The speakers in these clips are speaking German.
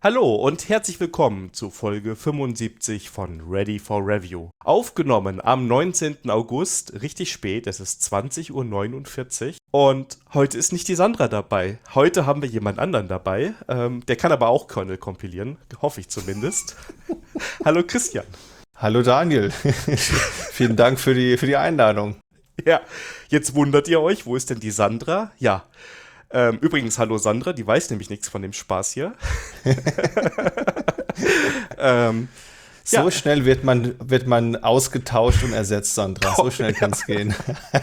Hallo und herzlich willkommen zu Folge 75 von Ready for Review. Aufgenommen am 19. August, richtig spät, es ist 20:49 Uhr und heute ist nicht die Sandra dabei. Heute haben wir jemand anderen dabei, der kann aber auch Kernel kompilieren, hoffe ich zumindest. Hallo Christian. Hallo Daniel, vielen Dank für die Einladung. Ja, jetzt wundert ihr euch, wo ist denn die Sandra? Ja. Übrigens, hallo Sandra, die weiß nämlich nichts von dem Spaß hier. So schnell wird man ausgetauscht und ersetzt, Sandra. So schnell kann es gehen.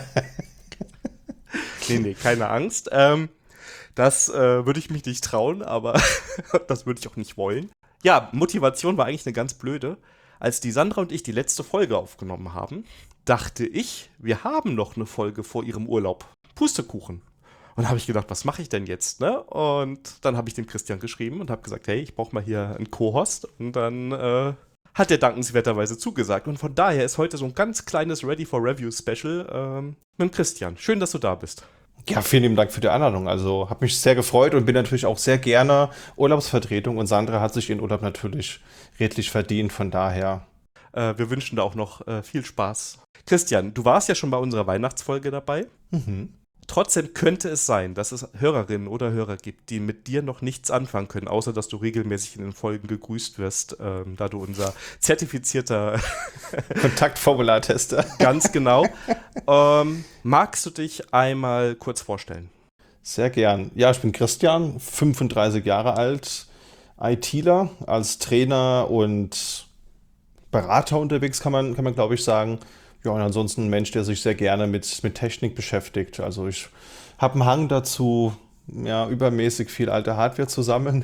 Nee, keine Angst. Das würde ich mich nicht trauen, aber das würde ich auch nicht wollen. Ja, Motivation war eigentlich eine ganz blöde. Als die Sandra und ich die letzte Folge aufgenommen haben, dachte ich, wir haben noch eine Folge vor ihrem Urlaub. Pustekuchen. Und habe ich gedacht, was mache ich denn jetzt, ne? Und dann habe ich dem Christian geschrieben und habe gesagt, hey, ich brauche mal hier einen Co-Host. Und dann hat er dankenswerterweise zugesagt. Und von daher ist heute so ein ganz kleines Ready for Review Special mit dem Christian. Schön, dass du da bist. Ja, vielen lieben Dank für die Einladung. Also habe mich sehr gefreut und bin natürlich auch sehr gerne Urlaubsvertretung. Und Sandra hat sich ihren Urlaub natürlich redlich verdient, von daher. Wir wünschen da auch noch viel Spaß. Christian, du warst ja schon bei unserer Weihnachtsfolge dabei. Mhm. Trotzdem könnte es sein, dass es Hörerinnen oder Hörer gibt, die mit dir noch nichts anfangen können, außer dass du regelmäßig in den Folgen gegrüßt wirst, da du unser zertifizierter Kontaktformulartester. Ganz genau. Magst du dich einmal kurz vorstellen? Sehr gern. Ja, ich bin Christian, 35 Jahre alt, ITler, als Trainer und Berater unterwegs, kann man glaube ich sagen. Ja, und ansonsten ein Mensch, der sich sehr gerne mit Technik beschäftigt. Also ich habe einen Hang dazu, ja, übermäßig viel alte Hardware zu sammeln.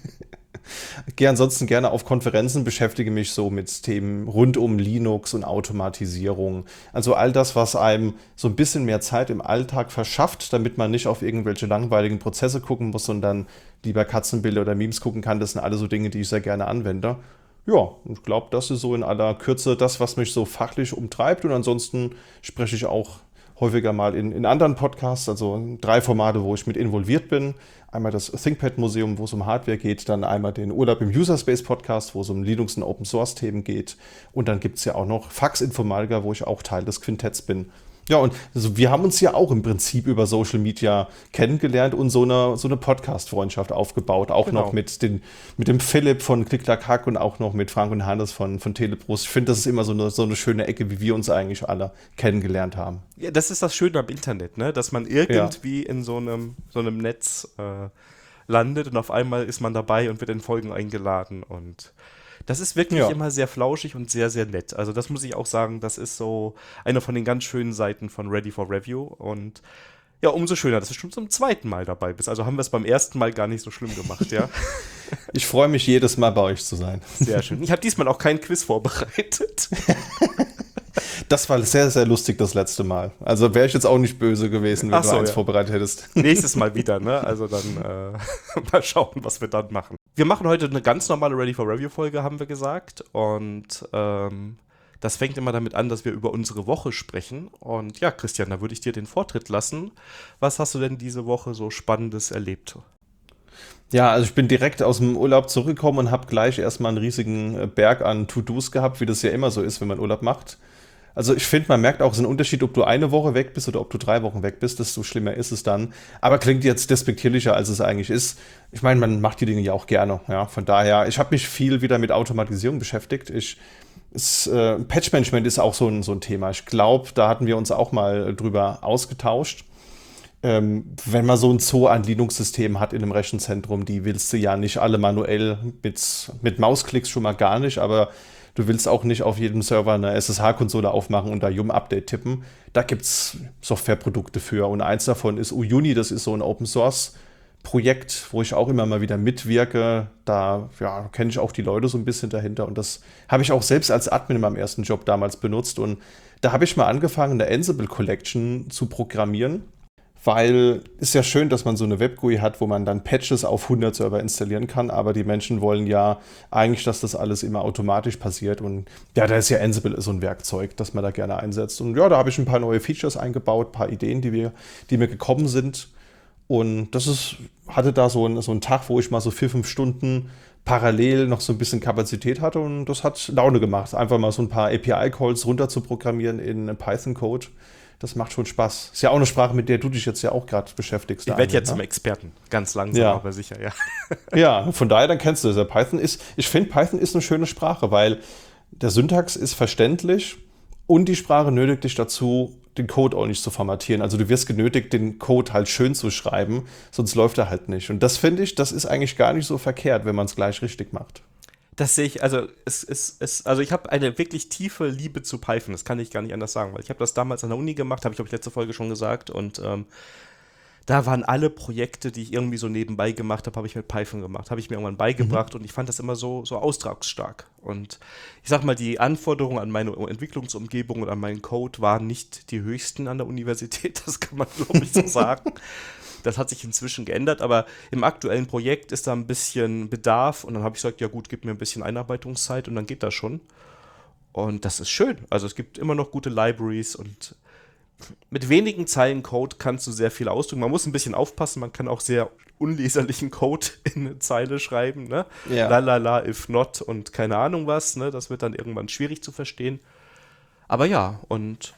Gehe ansonsten gerne auf Konferenzen, beschäftige mich so mit Themen rund um Linux und Automatisierung. Also all das, was einem so ein bisschen mehr Zeit im Alltag verschafft, damit man nicht auf irgendwelche langweiligen Prozesse gucken muss, sondern lieber Katzenbilder oder Memes gucken kann. Das sind alle so Dinge, die ich sehr gerne anwende. Ja, ich glaube, das ist so in aller Kürze das, was mich so fachlich umtreibt. Und ansonsten spreche ich auch häufiger mal in anderen Podcasts, also 3 Formate, wo ich mit involviert bin. Einmal das ThinkPad-Museum, wo es um Hardware geht, dann einmal den Urlaub im Userspace-Podcast, wo es um Linux und Open-Source-Themen geht. Und dann gibt es ja auch noch Fax-Informatiker, wo ich auch Teil des Quintetts bin. Ja, und also wir haben uns ja auch im Prinzip über Social Media kennengelernt und so eine Podcast-Freundschaft aufgebaut. Auch Genau. noch mit dem Philipp von Klick-Klack-Hack und auch noch mit Frank und Hannes von Telebrust. Ich finde, das ist immer so eine schöne Ecke, wie wir uns eigentlich alle kennengelernt haben. Ja, das ist das Schöne am Internet, ne? Dass man irgendwie in so einem Netz landet und auf einmal ist man dabei und wird in Folgen eingeladen und das ist wirklich immer sehr flauschig und sehr, sehr nett. Also das muss ich auch sagen, das ist so eine von den ganz schönen Seiten von Ready for Review. Und ja, umso schöner, dass du schon zum 2. Mal dabei bist. Also haben wir es beim 1. Mal gar nicht so schlimm gemacht, ja? Ich freue mich jedes Mal bei euch zu sein. Sehr schön. Ich habe diesmal auch kein Quiz vorbereitet. Das war sehr, sehr lustig das letzte Mal. Also wäre ich jetzt auch nicht böse gewesen, wenn du eins vorbereitet hättest. Nächstes Mal wieder, ne? Also dann mal schauen, was wir dann machen. Wir machen heute eine ganz normale Ready for Review Folge, haben wir gesagt. Und das fängt immer damit an, dass wir über unsere Woche sprechen. Und ja, Christian, da würde ich dir den Vortritt lassen. Was hast du denn diese Woche so Spannendes erlebt? Ja, also ich bin direkt aus dem Urlaub zurückgekommen und habe gleich erstmal einen riesigen Berg an To-Dos gehabt, wie das ja immer so ist, wenn man Urlaub macht. Also ich finde, man merkt auch so einen Unterschied, ob du eine Woche weg bist oder ob du 3 Wochen weg bist, desto schlimmer ist es dann. Aber klingt jetzt despektierlicher, als es eigentlich ist. Ich meine, man macht die Dinge ja auch gerne. Ja, von daher, ich habe mich viel wieder mit Automatisierung beschäftigt. Patch-Management ist auch so ein Thema. Ich glaube, da hatten wir uns auch mal drüber ausgetauscht. Wenn man so ein Zoo an Linux-Systemen hat in einem Rechenzentrum, die willst du ja nicht alle manuell mit Mausklicks schon mal gar nicht, aber du willst auch nicht auf jedem Server eine SSH-Konsole aufmachen und da Yum-Update tippen. Da gibt es Softwareprodukte für und eins davon ist Uyuni, das ist so ein Open-Source-Projekt, wo ich auch immer mal wieder mitwirke. Da kenne ich auch die Leute so ein bisschen dahinter und das habe ich auch selbst als Admin in meinem ersten Job damals benutzt und da habe ich mal angefangen, eine Ansible Collection zu programmieren. Weil ist ja schön, dass man so eine Web-GUI hat, wo man dann Patches auf 100 Server installieren kann, aber die Menschen wollen ja eigentlich, dass das alles immer automatisch passiert und ja, da ist ja Ansible so ein Werkzeug, das man da gerne einsetzt und ja, da habe ich ein paar neue Features eingebaut, ein paar Ideen, die mir gekommen sind und hatte da so einen Tag, wo ich mal so 4-5 Stunden parallel noch so ein bisschen Kapazität hatte und das hat Laune gemacht. Einfach mal so ein paar API-Calls runter zu programmieren in Python-Code. Das macht schon Spaß. Ist ja auch eine Sprache, mit der du dich jetzt ja auch gerade beschäftigst. Ich werde jetzt zum Experten. Ganz langsam, aber sicher, ja. Ja, von daher, dann kennst du das. Ich finde, Python ist eine schöne Sprache, weil der Syntax ist verständlich und die Sprache nötigt dich dazu, den Code auch nicht zu formatieren. Also du wirst genötigt, den Code halt schön zu schreiben, sonst läuft er halt nicht. Und das finde ich, das ist eigentlich gar nicht so verkehrt, wenn man es gleich richtig macht. Das sehe ich, also also ich habe eine wirklich tiefe Liebe zu Python, das kann ich gar nicht anders sagen, weil ich habe das damals an der Uni gemacht, habe ich, glaube ich, letzte Folge schon gesagt, und da waren alle Projekte, die ich irgendwie so nebenbei gemacht habe, habe ich mit Python gemacht, habe ich mir irgendwann beigebracht und ich fand das immer so austragsstark. Und ich sag mal, die Anforderungen an meine Entwicklungsumgebung und an meinen Code waren nicht die höchsten an der Universität, das kann man, glaube ich, so sagen. Das hat sich inzwischen geändert, aber im aktuellen Projekt ist da ein bisschen Bedarf und dann habe ich gesagt, ja gut, gib mir ein bisschen Einarbeitungszeit und dann geht das schon. Und das ist schön. Also es gibt immer noch gute Libraries und mit wenigen Zeilen Code kannst du sehr viel ausdrücken. Man muss ein bisschen aufpassen, man kann auch sehr unleserlichen Code in eine Zeile schreiben, ne? Ja. Lalala, if not und keine Ahnung was, ne? Das wird dann irgendwann schwierig zu verstehen. Aber ja, und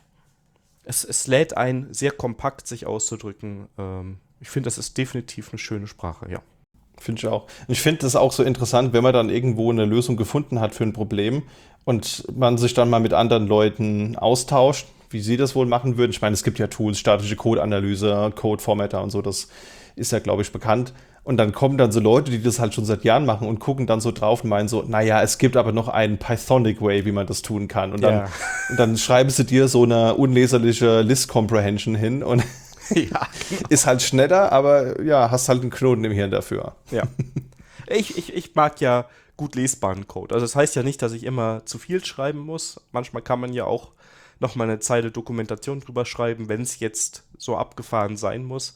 es lädt ein, sehr kompakt sich auszudrücken. Ich finde, das ist definitiv eine schöne Sprache, ja. Finde ich auch. Und ich finde das auch so interessant, wenn man dann irgendwo eine Lösung gefunden hat für ein Problem und man sich dann mal mit anderen Leuten austauscht, wie sie das wohl machen würden. Ich meine, es gibt ja Tools, statische Code-Analyse, Code-Formatter und so, das ist ja, glaube ich, bekannt. Und dann kommen dann so Leute, die das halt schon seit Jahren machen und gucken dann so drauf und meinen so, naja, es gibt aber noch einen Pythonic Way, wie man das tun kann. Und dann schreiben sie dir so eine unleserliche List-Comprehension hin und Ja, ist halt schneller, aber ja, hast halt einen Knoten im Hirn dafür. ja. Ich mag ja gut lesbaren Code. Also das heißt ja nicht, dass ich immer zu viel schreiben muss. Manchmal kann man ja auch noch mal eine Zeile Dokumentation drüber schreiben, wenn es jetzt so abgefahren sein muss.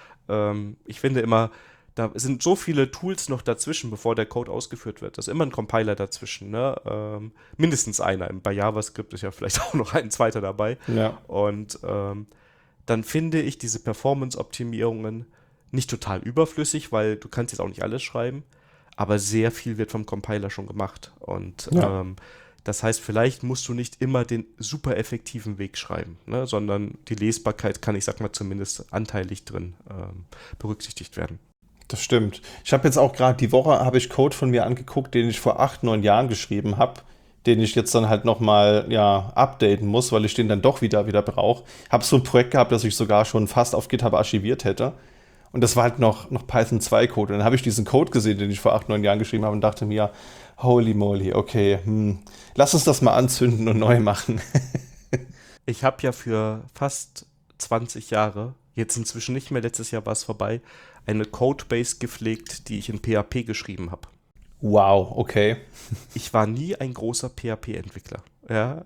Ich finde immer, da sind so viele Tools noch dazwischen, bevor der Code ausgeführt wird. Da ist immer ein Compiler dazwischen, ne? Mindestens einer. Bei JavaScript ist ja vielleicht auch noch ein zweiter dabei. Ja. Und dann finde ich diese Performance-Optimierungen nicht total überflüssig, weil du kannst jetzt auch nicht alles schreiben, aber sehr viel wird vom Compiler schon gemacht. Und das heißt, vielleicht musst du nicht immer den super effektiven Weg schreiben, ne, sondern die Lesbarkeit kann, ich sag mal, zumindest anteilig drin berücksichtigt werden. Das stimmt. Ich habe jetzt auch gerade die Woche, habe ich Code von mir angeguckt, den ich vor 8, 9 Jahren geschrieben habe, den ich jetzt dann halt nochmal updaten muss, weil ich den dann doch wieder brauche. Habe so ein Projekt gehabt, das ich sogar schon fast auf GitHub archiviert hätte. Und das war halt noch Python 2 Code. Und dann habe ich diesen Code gesehen, den ich vor 8, 9 Jahren geschrieben habe und dachte mir, holy moly, okay, lass uns das mal anzünden und neu machen. Ich habe ja für fast 20 Jahre, jetzt inzwischen nicht mehr, letztes Jahr war es vorbei, eine Codebase gepflegt, die ich in PHP geschrieben habe. Wow, okay. Ich war nie ein großer PHP-Entwickler, ja,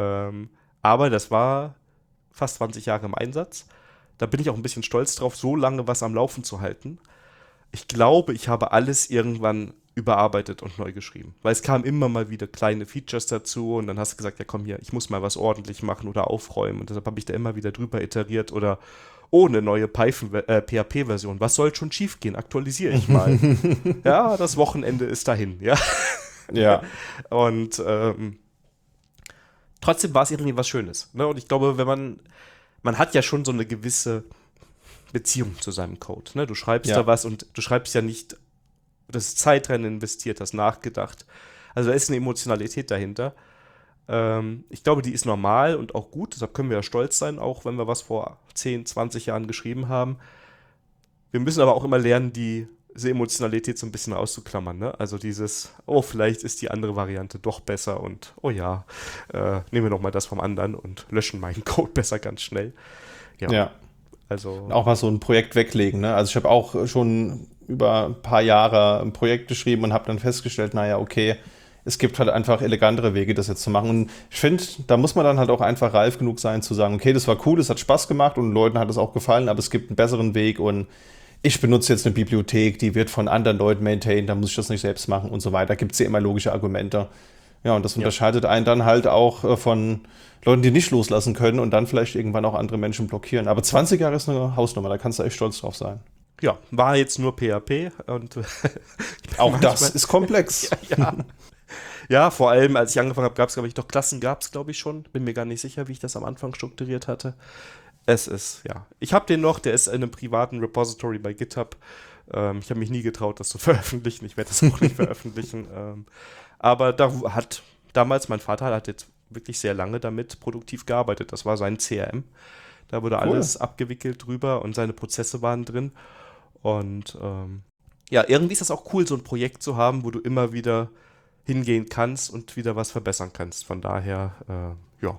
aber das war fast 20 Jahre im Einsatz. Da bin ich auch ein bisschen stolz drauf, so lange was am Laufen zu halten. Ich glaube, ich habe alles irgendwann überarbeitet und neu geschrieben, weil es kamen immer mal wieder kleine Features dazu und dann hast du gesagt, ja komm hier, ich muss mal was ordentlich machen oder aufräumen und deshalb habe ich da immer wieder drüber iteriert oder ohne neue PHP-Version. Was soll schon schief gehen? Aktualisiere ich mal. Ja, das Wochenende ist dahin, ja. Ja. Und trotzdem war es irgendwie was Schönes. Ne? Und ich glaube, wenn man hat ja schon so eine gewisse Beziehung zu seinem Code. Ne? Du schreibst da was und du schreibst ja nicht, das ist Zeit rein investiert, hast nachgedacht. Also da ist eine Emotionalität dahinter. Ich glaube, die ist normal und auch gut, deshalb können wir ja stolz sein, auch wenn wir was vor 10, 20 Jahren geschrieben haben. Wir müssen aber auch immer lernen, diese Emotionalität so ein bisschen auszuklammern, ne? Also dieses, oh, vielleicht ist die andere Variante doch besser und oh ja, nehmen wir nochmal das vom anderen und löschen meinen Code besser ganz schnell. Ja. Also auch mal so ein Projekt weglegen, ne? Also ich habe auch schon über ein paar Jahre ein Projekt geschrieben und habe dann festgestellt, naja, okay, es gibt halt einfach elegantere Wege, das jetzt zu machen. Und ich finde, da muss man dann halt auch einfach reif genug sein, zu sagen, okay, das war cool, das hat Spaß gemacht und den Leuten hat es auch gefallen, aber es gibt einen besseren Weg und ich benutze jetzt eine Bibliothek, die wird von anderen Leuten maintained, da muss ich das nicht selbst machen und so weiter. Da gibt es ja immer logische Argumente. Ja, und das unterscheidet einen dann halt auch von Leuten, die nicht loslassen können und dann vielleicht irgendwann auch andere Menschen blockieren. Aber 20 Jahre ist eine Hausnummer, da kannst du echt stolz drauf sein. Ja, war jetzt nur PHP und Auch das ist komplex. ja. Ja, vor allem, als ich angefangen habe, gab es, glaube ich, doch Klassen gab es, glaube ich, schon. Bin mir gar nicht sicher, wie ich das am Anfang strukturiert hatte. Es ist, ja. Ich habe den noch, der ist in einem privaten Repository bei GitHub. Ich habe mich nie getraut, das zu veröffentlichen. Ich werde das auch nicht veröffentlichen. Aber da hat damals, mein Vater hat jetzt wirklich sehr lange damit produktiv gearbeitet. Das war sein CRM. Da wurde alles abgewickelt drüber und seine Prozesse waren drin. Und ja, irgendwie ist das auch cool, so ein Projekt zu haben, wo du immer wieder hingehen kannst und wieder was verbessern kannst. Von daher, ja.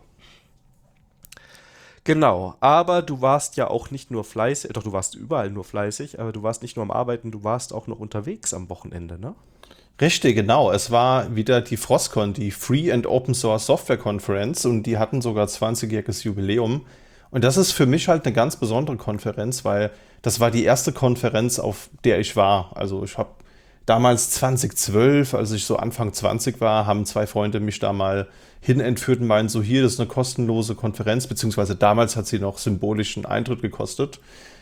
Genau, aber du warst ja auch nicht nur fleißig, doch du warst überall nur fleißig, aber du warst nicht nur am Arbeiten, du warst auch noch unterwegs am Wochenende, ne? Richtig, genau. Es war wieder die FrostCon, die Free and Open Source Software Conference, und die hatten sogar 20-jähriges Jubiläum. Und das ist für mich halt eine ganz besondere Konferenz, weil das war die erste Konferenz, auf der ich war. Also ich habe damals 2012, als ich so Anfang 20 war, haben zwei Freunde mich da mal hinentführt und meinten so, hier, das ist eine kostenlose Konferenz, beziehungsweise damals hat sie noch symbolischen Eintritt gekostet.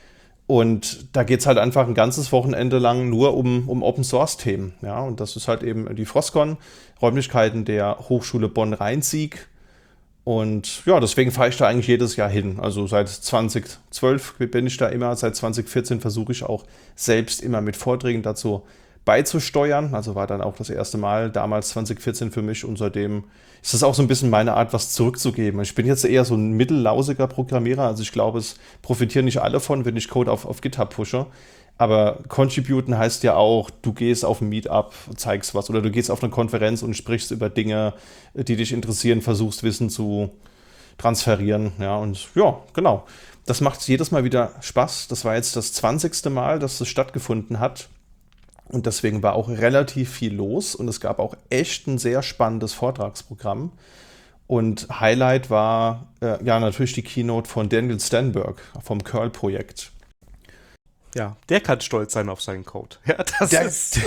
Und da geht es halt einfach ein ganzes Wochenende lang nur um Open-Source-Themen. Ja, und das ist halt eben die FrostCon, Räumlichkeiten der Hochschule Bonn-Rhein-Sieg. Und ja, deswegen fahre ich da eigentlich jedes Jahr hin. Also seit 2012 bin ich da immer, seit 2014 versuche ich auch selbst immer mit Vorträgen dazu beizusteuern. Also war dann auch das erste Mal damals 2014 für mich, und seitdem ist das auch so ein bisschen meine Art, was zurückzugeben. Ich bin jetzt eher so ein mittellausiger Programmierer, also ich glaube, es profitieren nicht alle von, wenn ich Code auf GitHub pushe. Aber contributen heißt ja auch, du gehst auf ein Meetup, zeigst was, oder du gehst auf eine Konferenz und sprichst über Dinge, die dich interessieren, versuchst Wissen zu transferieren. Ja, und ja, genau. Das macht jedes Mal wieder Spaß. Das war jetzt das 20. Mal, dass es stattgefunden hat. Und deswegen war auch relativ viel los, und es gab auch echt ein sehr spannendes Vortragsprogramm. Und Highlight war ja natürlich die Keynote von Daniel Stenberg vom Curl-Projekt. Ja, der kann stolz sein auf seinen Code. Ja, das ist.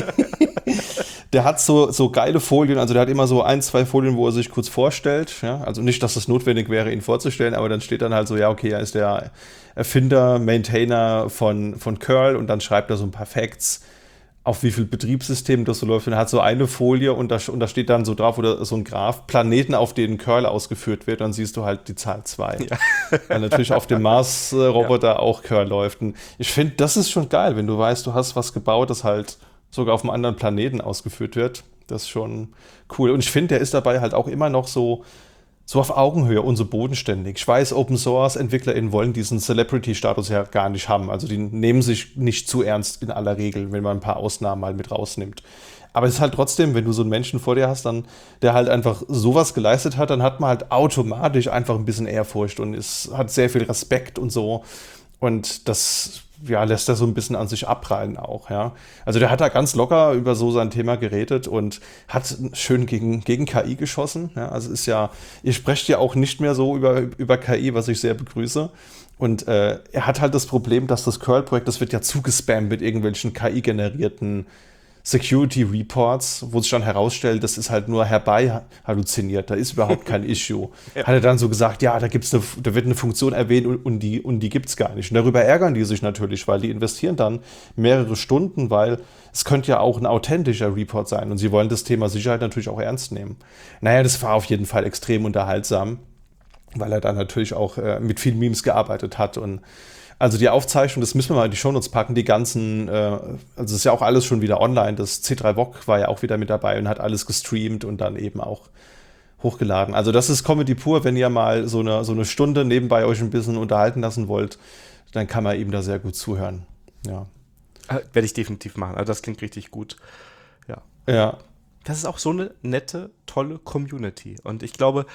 Der hat so geile Folien, also der hat immer so ein, zwei Folien, wo er sich kurz vorstellt. Ja? Also nicht, dass es notwendig wäre, ihn vorzustellen, aber dann steht dann halt so, ja, okay, er ist der Erfinder, Maintainer von Curl, und dann schreibt er so ein paar Facts, auf wie viel Betriebssystemen das so läuft. Und er hat so eine Folie, und da steht dann so drauf, oder so ein Graph, Planeten, auf denen Curl ausgeführt wird. Dann siehst du halt die Zahl 2. Ja. Weil natürlich auf dem Mars-Roboter auch Curl läuft. Und ich finde, das ist schon geil, wenn du weißt, du hast was gebaut, das halt sogar auf einem anderen Planeten ausgeführt wird. Das ist schon cool. Und ich finde, der ist dabei halt auch immer noch so auf Augenhöhe und so bodenständig. Ich weiß, Open-Source-EntwicklerInnen wollen diesen Celebrity-Status ja gar nicht haben. Also die nehmen sich nicht zu ernst in aller Regel, wenn man ein paar Ausnahmen mal mit rausnimmt. Aber es ist halt trotzdem, wenn du so einen Menschen vor dir hast, dann, der halt einfach sowas geleistet hat, dann hat man halt automatisch einfach ein bisschen Ehrfurcht und hat sehr viel Respekt und so. Und das lässt er so ein bisschen an sich abprallen auch, ja. Also der hat da ganz locker über so sein Thema geredet und hat schön gegen KI geschossen. Ja. Also ist ja, ihr sprecht ja auch nicht mehr so über KI, was ich sehr begrüße. Und er hat halt das Problem, dass das Curl-Projekt, das wird ja zugespammt mit irgendwelchen KI-generierten Security Reports, wo sich dann herausstellt, das ist halt nur herbei halluziniert, da ist überhaupt kein Issue. Ja. Hat er dann so gesagt, ja, da wird eine Funktion erwähnt und die gibt es gar nicht. Und darüber ärgern die sich natürlich, weil die investieren dann mehrere Stunden, weil es könnte ja auch ein authentischer Report sein, und sie wollen das Thema Sicherheit natürlich auch ernst nehmen. Naja, das war auf jeden Fall extrem unterhaltsam, weil er dann natürlich auch mit vielen Memes gearbeitet hat. Und also die Aufzeichnung, das müssen wir mal in die Shownotes packen, die ganzen, also es ist ja auch alles schon wieder online, das C3VOC war ja auch wieder mit dabei und hat alles gestreamt und dann eben auch hochgeladen. Also das ist Comedy pur, wenn ihr mal so eine Stunde nebenbei euch ein bisschen unterhalten lassen wollt, dann kann man eben da sehr gut zuhören. Ja. Werde ich definitiv machen, also das klingt richtig gut. Ja. Ja. Das ist auch so eine nette, tolle Community, und ich glaube,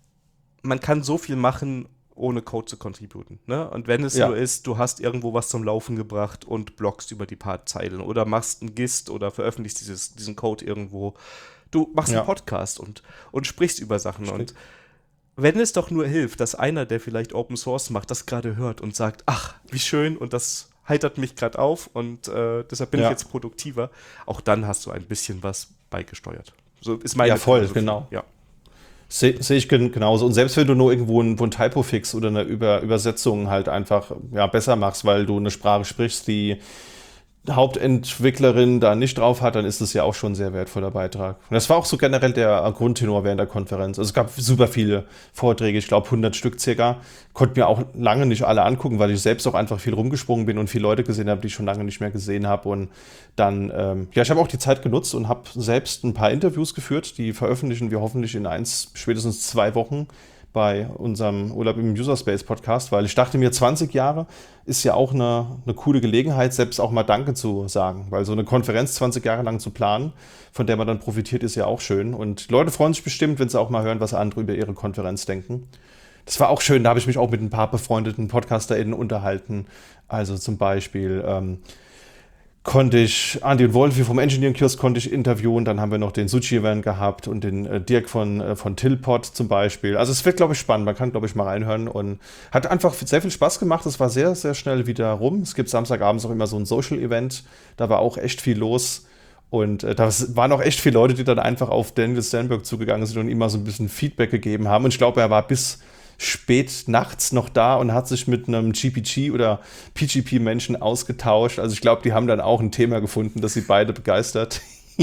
man kann so viel machen, ohne Code zu contributen. Ne? Und wenn es nur ist, du hast irgendwo was zum Laufen gebracht und bloggst über die paar Zeilen oder machst ein Gist oder veröffentlichst diesen Code irgendwo. Du machst einen Podcast und sprichst über Sachen. Stimmt. Und wenn es doch nur hilft, dass einer, der vielleicht Open Source macht, das gerade hört und sagt, ach, wie schön, und das heitert mich gerade auf, und deshalb bin ich jetzt produktiver, auch dann hast du ein bisschen was beigesteuert. So ist meine voll, genau. Ja. Sehe ich genauso. Und selbst wenn du nur irgendwo ein Typo-Fix oder eine Übersetzung halt einfach ja, besser machst, weil du eine Sprache sprichst, die Hauptentwicklerin da nicht drauf hat, dann ist es ja auch schon ein sehr wertvoller Beitrag. Und das war auch so generell der Grundtenor während der Konferenz. Also es gab super viele Vorträge, ich glaube 100 Stück circa. Konnte mir auch lange nicht alle angucken, weil ich selbst auch einfach viel rumgesprungen bin und viele Leute gesehen habe, die ich schon lange nicht mehr gesehen habe. Und dann, ja, ich habe auch die Zeit genutzt und habe selbst ein paar Interviews geführt. Die veröffentlichen wir hoffentlich in spätestens 2 Wochen bei unserem Urlaub im Userspace Podcast, weil ich dachte mir, 20 Jahre ist ja auch eine coole Gelegenheit, selbst auch mal Danke zu sagen, weil so eine Konferenz 20 Jahre lang zu planen, von der man dann profitiert, ist ja auch schön. Und Leute freuen sich bestimmt, wenn sie auch mal hören, was andere über ihre Konferenz denken. Das war auch schön, da habe ich mich auch mit ein paar befreundeten PodcasterInnen unterhalten. Also zum Beispiel konnte ich Andi und Wolfi vom Engineering-Kiosk konnte ich interviewen. Dann haben wir noch den Suchi-Event gehabt und den Dirk von Tillpot zum Beispiel. Also es wird, glaube ich, spannend. Man kann, glaube ich, mal reinhören und hat einfach sehr viel Spaß gemacht. Es war sehr, sehr schnell wieder rum. Es gibt samstagabends auch immer so ein Social-Event. Da war auch echt viel los. Und da waren auch echt viele Leute, die dann einfach auf Daniel Sternberg zugegangen sind und ihm mal so ein bisschen Feedback gegeben haben. Und ich glaube, er war bis spät nachts noch da und hat sich mit einem GPG oder PGP-Menschen ausgetauscht. Also ich glaube, die haben dann auch ein Thema gefunden, das sie beide begeistert.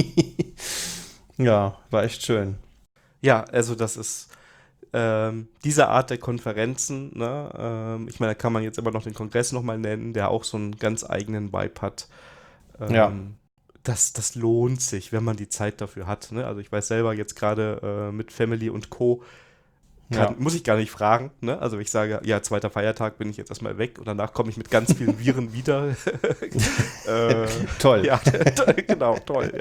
Ja, war echt schön. Ja, also das ist diese Art der Konferenzen, ne? Ich meine, da kann man jetzt immer noch den Kongress nochmal nennen, der auch so einen ganz eigenen Vibe hat. Ja. Das lohnt sich, wenn man die Zeit dafür hat. Ne? Also ich weiß selber jetzt gerade mit Family und Co. Muss ich gar nicht fragen. Ne? Also ich sage, ja, 2. Feiertag bin ich jetzt erstmal weg und danach komme ich mit ganz vielen Viren wieder. Toll. Ja, genau, toll,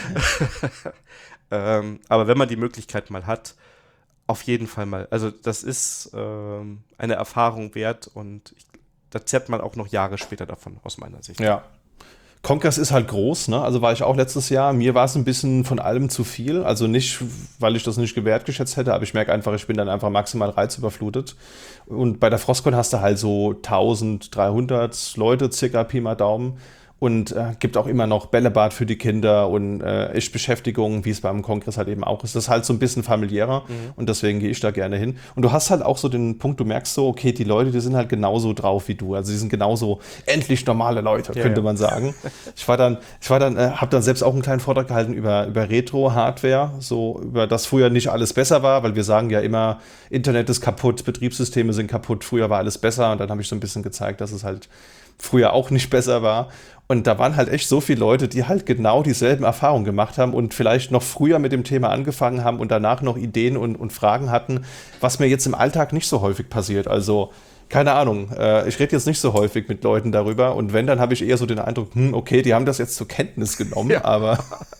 ja. Aber wenn man die Möglichkeit mal hat, auf jeden Fall mal. Also das ist eine Erfahrung wert und da zerrt man auch noch Jahre später davon, aus meiner Sicht. Ja. Kongress ist halt groß, ne? Also war ich auch letztes Jahr. Mir war es ein bisschen von allem zu viel. Also nicht, weil ich das nicht gewertgeschätzt hätte, aber ich merke einfach, ich bin dann einfach maximal reizüberflutet. Und bei der Frostcon hast du halt so 1300 Leute, circa Pi mal Daumen. Und gibt auch immer noch Bällebad für die Kinder und echt Beschäftigung, wie es beim Kongress halt eben auch ist. Das ist halt so ein bisschen familiärer und deswegen gehe ich da gerne hin. Und du hast halt auch so den Punkt, du merkst so, okay, die Leute, die sind halt genauso drauf wie du. Also die sind genauso endlich normale Leute, könnte man sagen. Habe dann selbst auch einen kleinen Vortrag gehalten über Retro-Hardware, so über das früher nicht alles besser war, weil wir sagen ja immer, Internet ist kaputt, Betriebssysteme sind kaputt, früher war alles besser und dann habe ich so ein bisschen gezeigt, dass es halt früher auch nicht besser war. Und da waren halt echt so viele Leute, die halt genau dieselben Erfahrungen gemacht haben und vielleicht noch früher mit dem Thema angefangen haben und danach noch Ideen und Fragen hatten, was mir jetzt im Alltag nicht so häufig passiert. Also, keine Ahnung, ich rede jetzt nicht so häufig mit Leuten darüber und wenn, dann habe ich eher so den Eindruck, okay, die haben das jetzt zur Kenntnis genommen, aber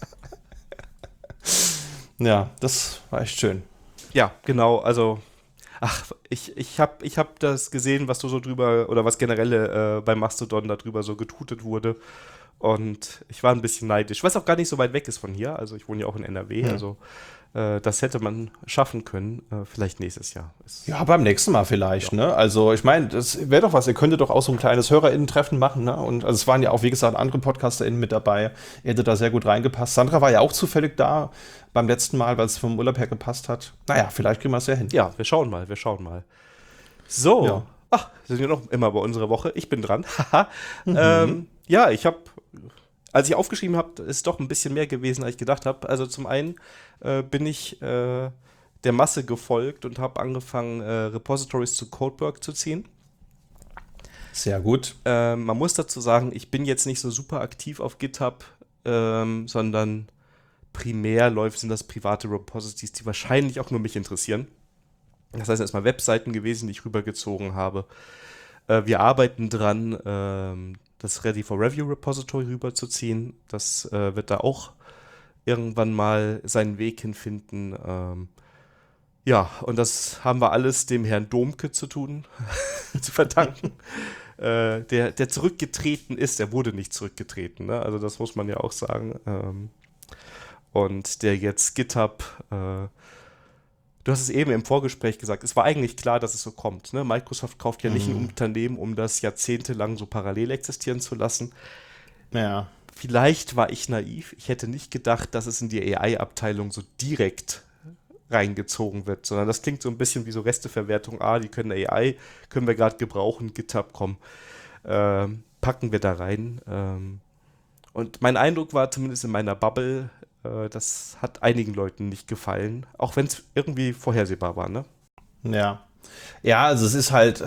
ja, das war echt schön. Ja, genau, also ich hab das gesehen, was du so drüber, oder was generell bei Mastodon darüber so getutet wurde. Und ich war ein bisschen neidisch. Was auch gar nicht so weit weg ist von hier. Also ich wohne ja auch in NRW. Also das hätte man schaffen können. Vielleicht nächstes Jahr. Ja, beim nächsten Mal vielleicht, ne? Also ich meine, das wäre doch was. Ihr könntet doch auch so ein kleines HörerInnen-Treffen machen, ne? Und also es waren ja auch, wie gesagt, andere PodcasterInnen mit dabei. Ihr hättet da sehr gut reingepasst. Sandra war ja auch zufällig da beim letzten Mal, weil es vom Urlaub her gepasst hat. Naja, vielleicht kriegen wir es ja hin. Ja, wir schauen mal. So. Ja. Ach, sind wir noch immer bei unserer Woche. Ich bin dran. Ja, als ich aufgeschrieben habe, ist doch ein bisschen mehr gewesen, als ich gedacht habe. Also zum einen bin ich der Masse gefolgt und habe angefangen, Repositories zu Codework zu ziehen. Sehr gut. Man muss dazu sagen, ich bin jetzt nicht so super aktiv auf GitHub, sondern primär sind das private Repositories, die wahrscheinlich auch nur mich interessieren. Das heißt, erstmal Webseiten gewesen, die ich rübergezogen habe. Wir arbeiten dran, das Ready for Review Repository rüberzuziehen. Das wird da auch irgendwann mal seinen Weg hinfinden. Ja, und das haben wir alles dem Herrn Domke zu verdanken. Der zurückgetreten ist, der wurde nicht zurückgetreten, ne? Also das muss man ja auch sagen. Und der jetzt GitHub, du hast es eben im Vorgespräch gesagt, es war eigentlich klar, dass es so kommt. Ne? Microsoft kauft ja nicht ein Unternehmen, um das jahrzehntelang so parallel existieren zu lassen. Ja. Vielleicht war ich naiv. Ich hätte nicht gedacht, dass es in die AI-Abteilung so direkt reingezogen wird, sondern das klingt so ein bisschen wie so Resteverwertung. Die können AI, können wir gerade gebrauchen, GitHub, komm, packen wir da rein. Und mein Eindruck war zumindest in meiner Bubble, das hat einigen Leuten nicht gefallen, auch wenn es irgendwie vorhersehbar war, ne? Ja. Ja, also es ist halt,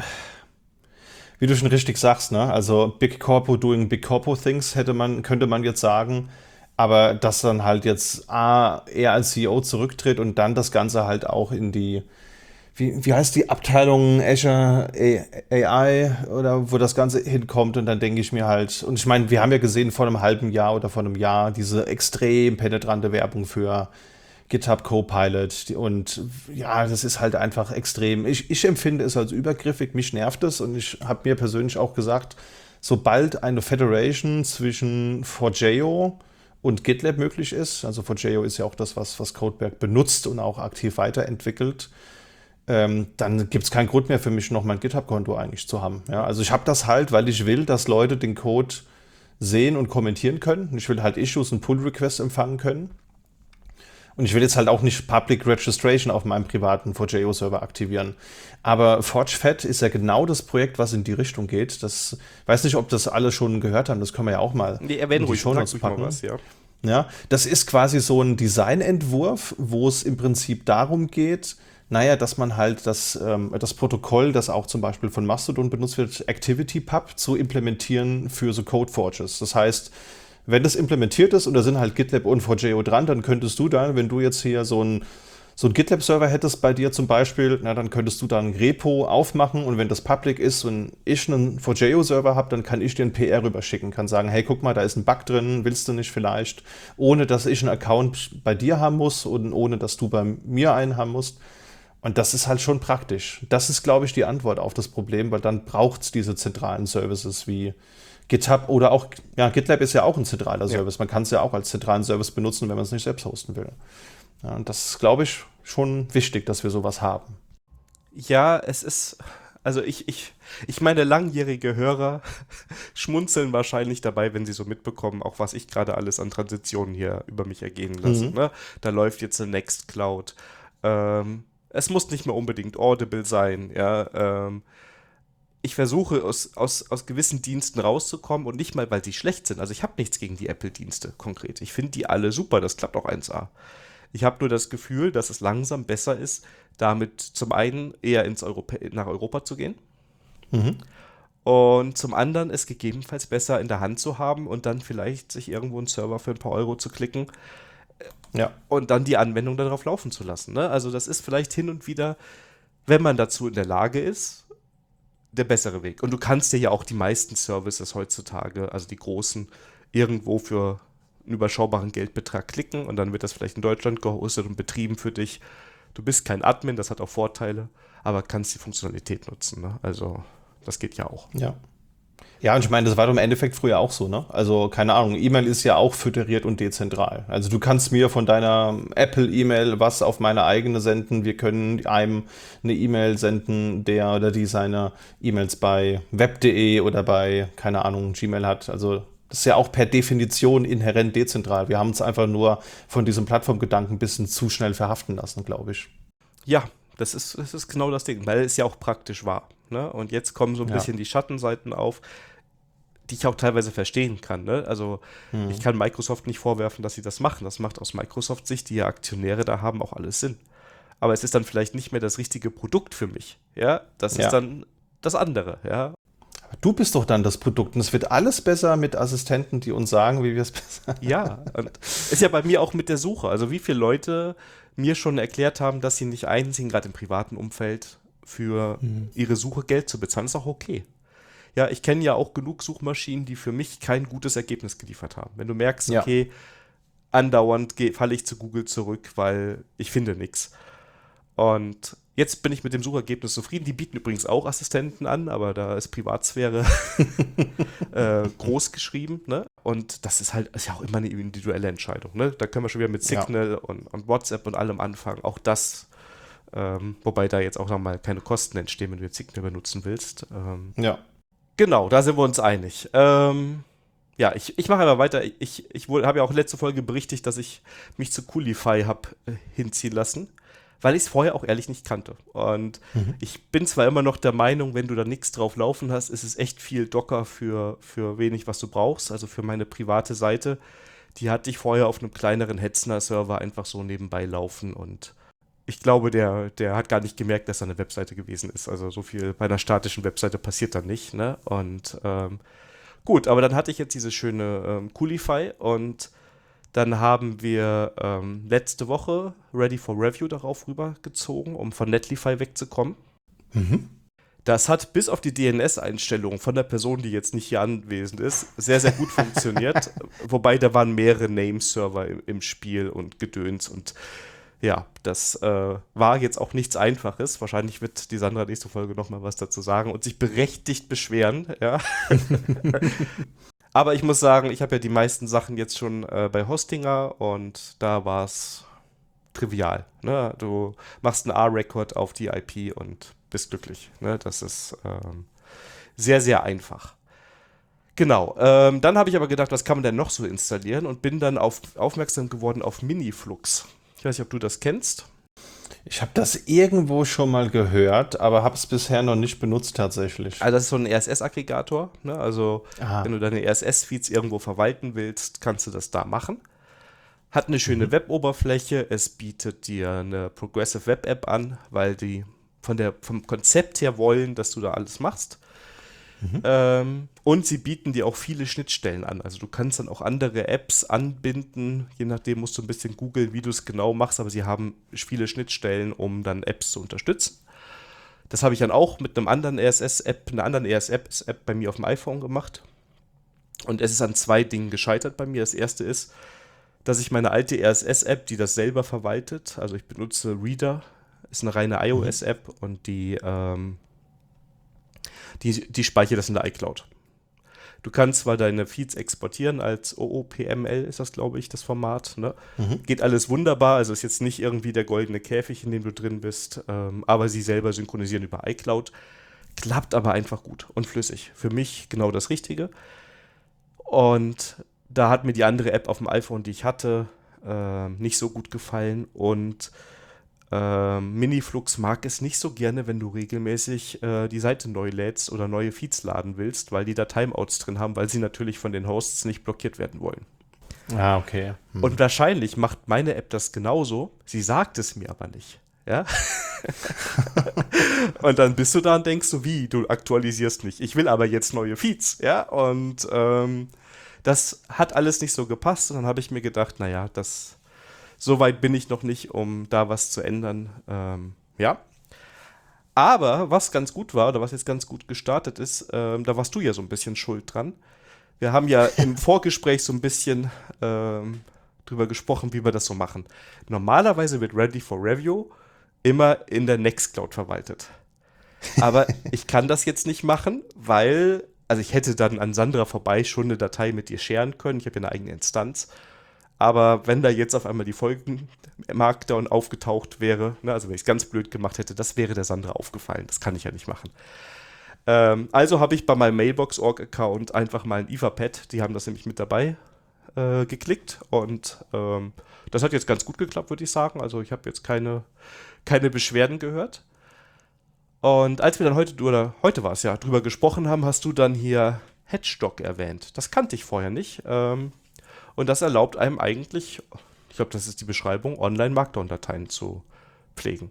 wie du schon richtig sagst, ne? Also Big Corpo doing Big Corpo Things könnte man jetzt sagen. Aber dass dann halt jetzt er als CEO zurücktritt und dann das Ganze halt auch in die, wie heißt die Abteilung Azure AI oder wo das Ganze hinkommt und dann denke ich mir halt, und ich meine, wir haben ja gesehen vor einem halben Jahr oder vor einem Jahr diese extrem penetrante Werbung für GitHub Copilot und ja, das ist halt einfach extrem. Ich empfinde es als übergriffig, mich nervt es und ich habe mir persönlich auch gesagt, sobald eine Federation zwischen Forgeo und GitLab möglich ist, also Forgeo ist ja auch das, was Codeberg benutzt und auch aktiv weiterentwickelt, dann gibt es keinen Grund mehr für mich, noch mein GitHub-Konto eigentlich zu haben. Ja, also ich habe das halt, weil ich will, dass Leute den Code sehen und kommentieren können. Ich will halt Issues und Pull-Requests empfangen können. Und ich will jetzt halt auch nicht Public Registration auf meinem privaten Forgeo-Server aktivieren. Aber ForgeFed ist ja genau das Projekt, was in die Richtung geht. Das weiß nicht, ob das alle schon gehört haben. Das können wir ja auch mal in die Shownotes packen. Mal was, ja. Ja, das ist quasi so ein Designentwurf, wo es im Prinzip darum geht, dass man halt das Protokoll, das auch zum Beispiel von Mastodon benutzt wird, ActivityPub, zu implementieren für so Codeforges. Das heißt, wenn das implementiert ist und da sind halt GitLab und Forgeo dran, dann könntest du da, wenn du jetzt hier so ein GitLab-Server hättest bei dir zum Beispiel, dann könntest du da ein Repo aufmachen und wenn das public ist und ich einen Forgeo-Server habe, dann kann ich dir ein PR rüberschicken, kann sagen, hey, guck mal, da ist ein Bug drin, willst du nicht vielleicht, ohne dass ich einen Account bei dir haben muss und ohne dass du bei mir einen haben musst. Und das ist halt schon praktisch. Das ist, glaube ich, die Antwort auf das Problem, weil dann braucht es diese zentralen Services wie GitHub oder auch, GitLab ist ja auch ein zentraler Service. Man kann es ja auch als zentralen Service benutzen, wenn man es nicht selbst hosten will. Ja, und das ist, glaube ich, schon wichtig, dass wir sowas haben. Ja, es ist, also ich meine, langjährige Hörer schmunzeln wahrscheinlich dabei, wenn sie so mitbekommen, auch was ich gerade alles an Transitionen hier über mich ergehen lasse. Ne? Da läuft jetzt eine Nextcloud. Es muss nicht mehr unbedingt Audible sein, ja. Ich versuche aus gewissen Diensten rauszukommen und nicht mal, weil sie schlecht sind. Also ich habe nichts gegen die Apple-Dienste konkret. Ich finde die alle super, das klappt auch 1A. Ich habe nur das Gefühl, dass es langsam besser ist, damit zum einen eher nach Europa zu gehen und zum anderen es gegebenenfalls besser in der Hand zu haben und dann vielleicht sich irgendwo einen Server für ein paar Euro zu klicken und dann die Anwendung darauf laufen zu lassen. Ne? Also das ist vielleicht hin und wieder, wenn man dazu in der Lage ist, der bessere Weg. Und du kannst dir ja auch die meisten Services heutzutage, also die großen, irgendwo für einen überschaubaren Geldbetrag klicken und dann wird das vielleicht in Deutschland gehostet und betrieben für dich. Du bist kein Admin, das hat auch Vorteile, aber kannst die Funktionalität nutzen. Ne? Also das geht ja auch. Ja. Ja, und ich meine, das war doch im Endeffekt früher auch so, ne? Also, keine Ahnung, E-Mail ist ja auch föderiert und dezentral. Also, du kannst mir von deiner Apple-E-Mail was auf meine eigene senden. Wir können einem eine E-Mail senden, der oder die seine E-Mails bei web.de oder bei, keine Ahnung, Gmail hat. Also, das ist ja auch per Definition inhärent dezentral. Wir haben uns einfach nur von diesem Plattformgedanken ein bisschen zu schnell verhaften lassen, glaube ich. Ja, das ist genau das Ding, weil es ja auch praktisch war. Ne? Und jetzt kommen so ein bisschen die Schattenseiten auf, die ich auch teilweise verstehen kann. Ne? Also ich kann Microsoft nicht vorwerfen, dass sie das machen. Das macht aus Microsoft-Sicht, die ja Aktionäre da haben, auch alles Sinn. Aber es ist dann vielleicht nicht mehr das richtige Produkt für mich. Ja, das ist dann das andere. Ja. Aber du bist doch dann das Produkt und es wird alles besser mit Assistenten, die uns sagen, wie wir es besser. Ja, und ist ja bei mir auch mit der Suche. Also wie viele Leute mir schon erklärt haben, dass sie nicht einsehen, gerade im privaten Umfeld, für ihre Suche Geld zu bezahlen, ist auch okay. Ja, ich kenne ja auch genug Suchmaschinen, die für mich kein gutes Ergebnis geliefert haben. Wenn du merkst, okay, andauernd falle ich zu Google zurück, weil ich finde nichts. Und jetzt bin ich mit dem Suchergebnis zufrieden. Die bieten übrigens auch Assistenten an, aber da ist Privatsphäre groß geschrieben. Ne? Und das ist ja auch immer eine individuelle Entscheidung. Ne? Da können wir schon wieder mit Signal und WhatsApp und allem anfangen. Auch das, wobei da jetzt auch nochmal keine Kosten entstehen, wenn du jetzt Signal benutzen willst. Genau, da sind wir uns einig. Ich mache aber weiter. Ich habe ja auch letzte Folge berichtet, dass ich mich zu Coolify habe hinziehen lassen, weil ich es vorher auch ehrlich nicht kannte. Und ich bin zwar immer noch der Meinung, wenn du da nichts drauf laufen hast, ist es echt viel Docker für wenig, was du brauchst. Also für meine private Seite, die hatte ich vorher auf einem kleineren Hetzner-Server einfach so nebenbei laufen und ich glaube, der hat gar nicht gemerkt, dass da eine Webseite gewesen ist. Also so viel bei einer statischen Webseite passiert da nicht, ne? Und gut, aber dann hatte ich jetzt diese schöne Coolify und dann haben wir letzte Woche Ready for Review darauf rübergezogen, um von Netlify wegzukommen. Das hat bis auf die DNS-Einstellungen von der Person, die jetzt nicht hier anwesend ist, sehr, sehr gut funktioniert. Wobei da waren mehrere Nameserver im Spiel und Gedöns und ja, das war jetzt auch nichts Einfaches. Wahrscheinlich wird die Sandra nächste Folge nochmal was dazu sagen und sich berechtigt beschweren, ja. Aber ich muss sagen, ich habe ja die meisten Sachen jetzt schon bei Hostinger und da war es trivial. Ne? Du machst einen R-Record auf die IP und bist glücklich. Ne? Das ist sehr, sehr einfach. Genau, dann habe ich aber gedacht, was kann man denn noch so installieren und bin dann aufmerksam geworden auf Miniflux. Ich weiß nicht, ob du das kennst. Ich habe das irgendwo schon mal gehört, aber habe es bisher noch nicht benutzt tatsächlich. Also das ist so ein RSS-Aggregator. Ne? Also wenn du deine RSS-Feeds irgendwo verwalten willst, kannst du das da machen. Hat eine schöne Web-Oberfläche. Es bietet dir eine Progressive Web App an, weil die vom Konzept her wollen, dass du da alles machst. Und sie bieten dir auch viele Schnittstellen an. Also du kannst dann auch andere Apps anbinden. Je nachdem musst du ein bisschen googeln, wie du es genau machst. Aber sie haben viele Schnittstellen, um dann Apps zu unterstützen. Das habe ich dann auch mit einer anderen RSS-App bei mir auf dem iPhone gemacht. Und es ist an 2 Dingen gescheitert bei mir. Das erste ist, dass ich meine alte RSS-App, die das selber verwaltet, also ich benutze Reader, ist eine reine iOS-App und die speichert das in der iCloud. Du kannst zwar deine Feeds exportieren als OOPML, ist das, glaube ich, das Format. Ne? Geht alles wunderbar, also ist jetzt nicht irgendwie der goldene Käfig, in dem du drin bist, aber sie selber synchronisieren über iCloud. Klappt aber einfach gut und flüssig. Für mich genau das Richtige. Und da hat mir die andere App auf dem iPhone, die ich hatte, nicht so gut gefallen und Miniflux mag es nicht so gerne, wenn du regelmäßig die Seite neu lädst oder neue Feeds laden willst, weil die da Timeouts drin haben, weil sie natürlich von den Hosts nicht blockiert werden wollen. Ah, okay. Und wahrscheinlich macht meine App das genauso, sie sagt es mir aber nicht. Ja? Und dann bist du da und denkst so, wie, du aktualisierst nicht. Ich will aber jetzt neue Feeds, ja, und das hat alles nicht so gepasst und dann habe ich mir gedacht, naja, so weit bin ich noch nicht, um da was zu ändern. Ja. Aber was ganz gut war, oder was jetzt ganz gut gestartet ist, da warst du ja so ein bisschen schuld dran. Wir haben ja im Vorgespräch so ein bisschen drüber gesprochen, wie wir das so machen. Normalerweise wird Ready for Review immer in der Nextcloud verwaltet. Aber ich kann das jetzt nicht machen, weil, also ich hätte dann an Sandra vorbei schon eine Datei mit ihr sharen können. Ich habe ja eine eigene Instanz. Aber wenn da jetzt auf einmal die Folgen Markdown aufgetaucht wäre, ne, also wenn ich es ganz blöd gemacht hätte, das wäre der Sandra aufgefallen. Das kann ich ja nicht machen. Also habe ich bei meinem Mailbox.org-Account einfach mal ein Etherpad, die haben das nämlich mit dabei, geklickt. Und das hat jetzt ganz gut geklappt, würde ich sagen. Also ich habe jetzt keine Beschwerden gehört. Und als wir dann heute war es ja, drüber gesprochen haben, hast du dann hier Hedgestock erwähnt. Das kannte ich vorher nicht. Und das erlaubt einem eigentlich, ich glaube, das ist die Beschreibung, Online-Markdown-Dateien zu pflegen.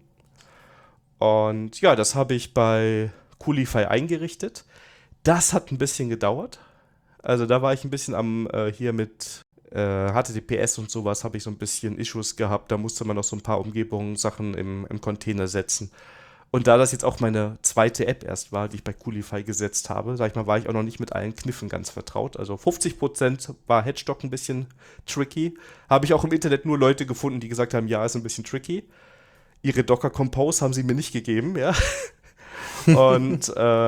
Und ja, das habe ich bei Coolify eingerichtet. Das hat ein bisschen gedauert. Also da war ich ein bisschen hier mit HTTPS und sowas, habe ich so ein bisschen Issues gehabt. Da musste man noch so ein paar Umgebungssachen im Container setzen. Und da das jetzt auch meine zweite App erst war, die ich bei Coolify gesetzt habe, sag ich mal, war ich auch noch nicht mit allen Kniffen ganz vertraut. Also 50% war Hedgestock ein bisschen tricky. Habe ich auch im Internet nur Leute gefunden, die gesagt haben, ja, ist ein bisschen tricky. Ihre Docker Compose haben sie mir nicht gegeben, ja. Und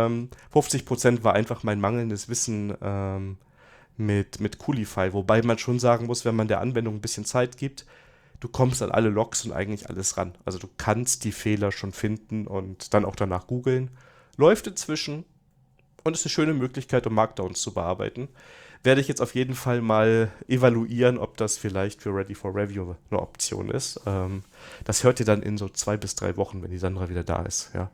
50% war einfach mein mangelndes Wissen mit Coolify. Wobei man schon sagen muss, wenn man der Anwendung ein bisschen Zeit gibt, du kommst an alle Logs und eigentlich alles ran. Also du kannst die Fehler schon finden und dann auch danach googeln. Läuft inzwischen und ist eine schöne Möglichkeit, um Markdowns zu bearbeiten. werde ich jetzt auf jeden Fall mal evaluieren, ob das vielleicht für Ready for Review eine Option ist. Das hört ihr dann in so 2 bis 3 Wochen, wenn die Sandra wieder da ist. Ja.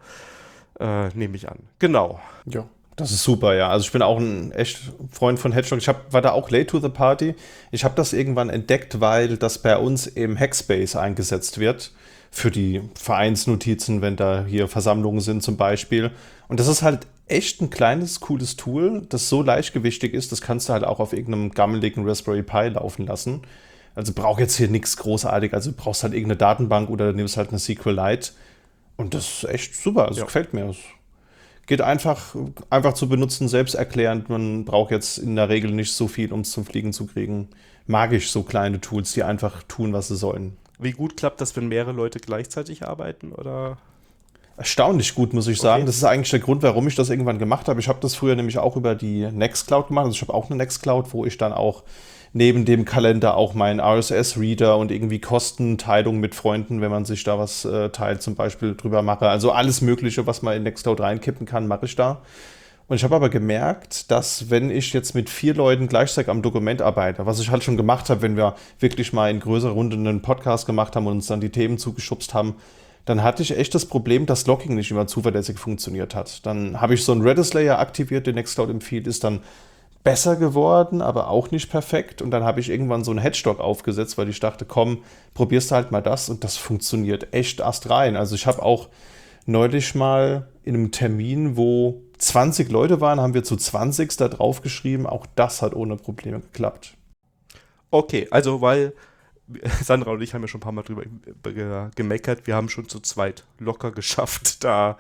Nehme ich an. Genau. Ja, das ist super, ja. Also ich bin auch ein echt Freund von Hedgehog. War da auch late to the party. Ich habe das irgendwann entdeckt, weil das bei uns im Hackspace eingesetzt wird. Für die Vereinsnotizen, wenn da hier Versammlungen sind zum Beispiel. Und das ist halt echt ein kleines, cooles Tool, das so leichtgewichtig ist, das kannst du halt auch auf irgendeinem gammeligen Raspberry Pi laufen lassen. Also braucht jetzt hier nichts großartig. Also du brauchst halt irgendeine Datenbank oder du nimmst halt eine SQLite. Und das ist echt super, also gefällt mir. Es geht einfach zu benutzen, selbsterklärend. Man braucht jetzt in der Regel nicht so viel, um es zum Fliegen zu kriegen. Mag ich so kleine Tools, die einfach tun, was sie sollen. Wie gut klappt das, wenn mehrere Leute gleichzeitig arbeiten, oder? Erstaunlich gut, muss ich sagen. Das ist eigentlich der Grund, warum ich das irgendwann gemacht habe. Ich habe das früher nämlich auch über die Nextcloud gemacht. Also ich habe auch eine Nextcloud, wo ich dann auch neben dem Kalender auch meinen RSS-Reader und irgendwie Kostenteilung mit Freunden, wenn man sich da was teilt, zum Beispiel drüber mache. Also alles Mögliche, was man in Nextcloud reinkippen kann, mache ich da. Und ich habe aber gemerkt, dass wenn ich jetzt mit 4 Leuten gleichzeitig am Dokument arbeite, was ich halt schon gemacht habe, wenn wir wirklich mal in größerer Runde einen Podcast gemacht haben und uns dann die Themen zugeschubst haben, dann hatte ich echt das Problem, dass Logging nicht immer zuverlässig funktioniert hat. Dann habe ich so einen Redis-Layer aktiviert, den Nextcloud empfiehlt, ist dann besser geworden, aber auch nicht perfekt. Und dann habe ich irgendwann so einen Hedgehog aufgesetzt, weil ich dachte, komm, probierst du halt mal das. Und das funktioniert echt astrein. Also ich habe auch neulich mal in einem Termin, wo 20 Leute waren, haben wir zu 20 da drauf geschrieben. Auch das hat ohne Probleme geklappt. Okay, also weil Sandra und ich haben ja schon ein paar Mal drüber gemeckert. Wir haben schon zu zweit locker geschafft, da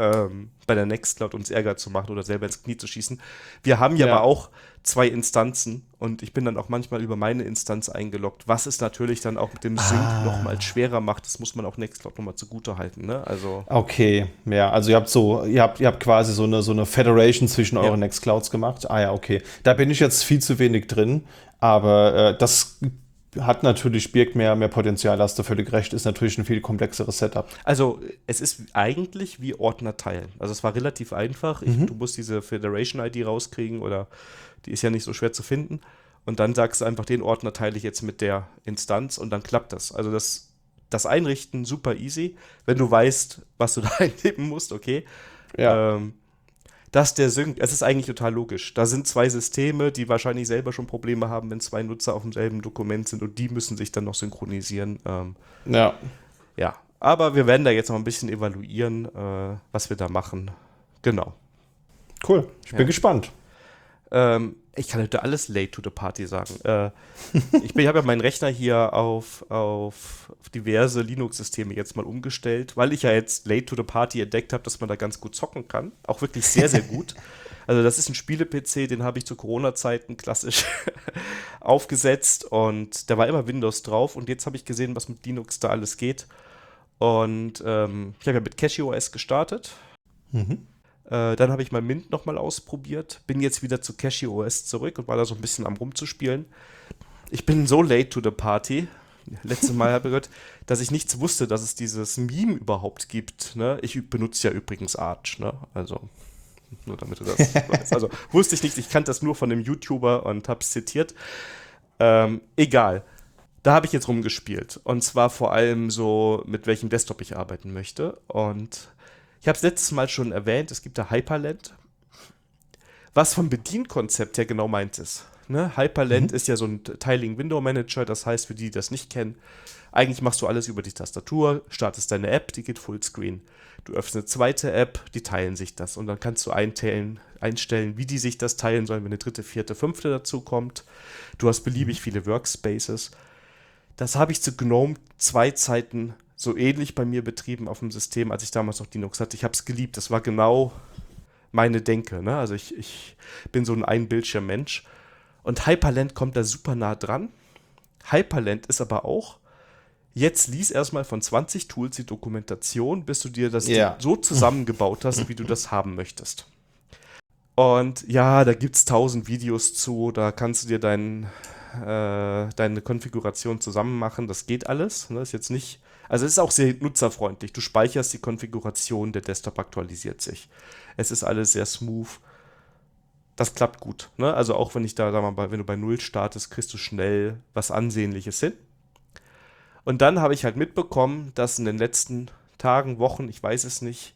bei der Nextcloud uns Ärger zu machen oder selber ins Knie zu schießen. Wir haben ja aber auch 2 Instanzen und ich bin dann auch manchmal über meine Instanz eingeloggt, was es natürlich dann auch mit dem Sync nochmal schwerer macht. Das muss man auch Nextcloud nochmal zugute halten, ne? Also okay, ja, also ihr habt quasi so eine Federation zwischen euren Nextclouds gemacht. Ah ja, okay. Da bin ich jetzt viel zu wenig drin, aber das hat natürlich, birgt mehr Potenzial, hast du völlig recht, ist natürlich ein viel komplexeres Setup. Also es ist eigentlich wie Ordner teilen. Also es war relativ einfach. Du musst diese Federation-ID rauskriegen oder die ist ja nicht so schwer zu finden. Und dann sagst du einfach, den Ordner teile ich jetzt mit der Instanz und dann klappt das. Also das Einrichten super easy, wenn du weißt, was du da eintippen musst, okay. Ja. Dass der Sync, es ist eigentlich total logisch. Da sind 2 Systeme, die wahrscheinlich selber schon Probleme haben, wenn 2 Nutzer auf demselben Dokument sind und die müssen sich dann noch synchronisieren. Ja. Ja, aber wir werden da jetzt noch ein bisschen evaluieren, was wir da machen. Genau. Cool, ich bin gespannt. Ich kann heute alles late to the party sagen. Ich habe ja meinen Rechner hier auf diverse Linux-Systeme jetzt mal umgestellt, weil ich ja jetzt late to the party entdeckt habe, dass man da ganz gut zocken kann. Auch wirklich sehr, sehr gut. Also das ist ein Spiele-PC, den habe ich zu Corona-Zeiten klassisch aufgesetzt und da war immer Windows drauf und jetzt habe ich gesehen, was mit Linux da alles geht. Und ich habe ja mit CashewOS gestartet. Dann habe ich mal Mint nochmal ausprobiert, bin jetzt wieder zu CashewOS zurück und war da so ein bisschen am rumzuspielen. Ich bin so late to the party, letztes Mal habe ich gehört, dass ich nichts wusste, dass es dieses Meme überhaupt gibt. Ne? Ich benutze ja übrigens Arch, ne? Also nur damit du das weißt. Also wusste ich nicht, ich kannte das nur von einem YouTuber und habe es zitiert. Egal. Da habe ich jetzt rumgespielt und zwar vor allem so, mit welchem Desktop ich arbeiten möchte und ich habe es letztes Mal schon erwähnt, es gibt da Hyperland, was vom Bedienkonzept her genau meint ist. Ne? Hyperland ist ja so ein Tiling Window Manager, das heißt, für die das nicht kennen, eigentlich machst du alles über die Tastatur, startest deine App, die geht Fullscreen. Du öffnest eine zweite App, die teilen sich das und dann kannst du einstellen, wie die sich das teilen sollen, wenn eine dritte, vierte, fünfte dazu kommt. Du hast beliebig viele Workspaces. Das habe ich zu GNOME 2 Zeiten so ähnlich bei mir betrieben auf dem System, als ich damals noch Linux hatte. Ich habe es geliebt. Das war genau meine Denke. Ne? Also ich bin so ein Einbildschirm-Mensch. Und Hyperland kommt da super nah dran. Hyperland ist aber auch, jetzt lies erstmal von 20 Tools die Dokumentation, bis du dir das so zusammengebaut hast, wie du das haben möchtest. Und ja, da gibt es 1000 Videos zu, da kannst du dir deine Konfiguration zusammen machen. Das geht alles. Ne? Ist jetzt nicht. Also es ist auch sehr nutzerfreundlich. Du speicherst die Konfiguration, der Desktop aktualisiert sich. Es ist alles sehr smooth. das klappt gut. Ne? Also auch wenn ich da, sag mal, wenn du bei Null startest, kriegst du schnell was Ansehnliches hin. Und dann habe ich halt mitbekommen, dass in den letzten Tagen, Wochen, ich weiß es nicht,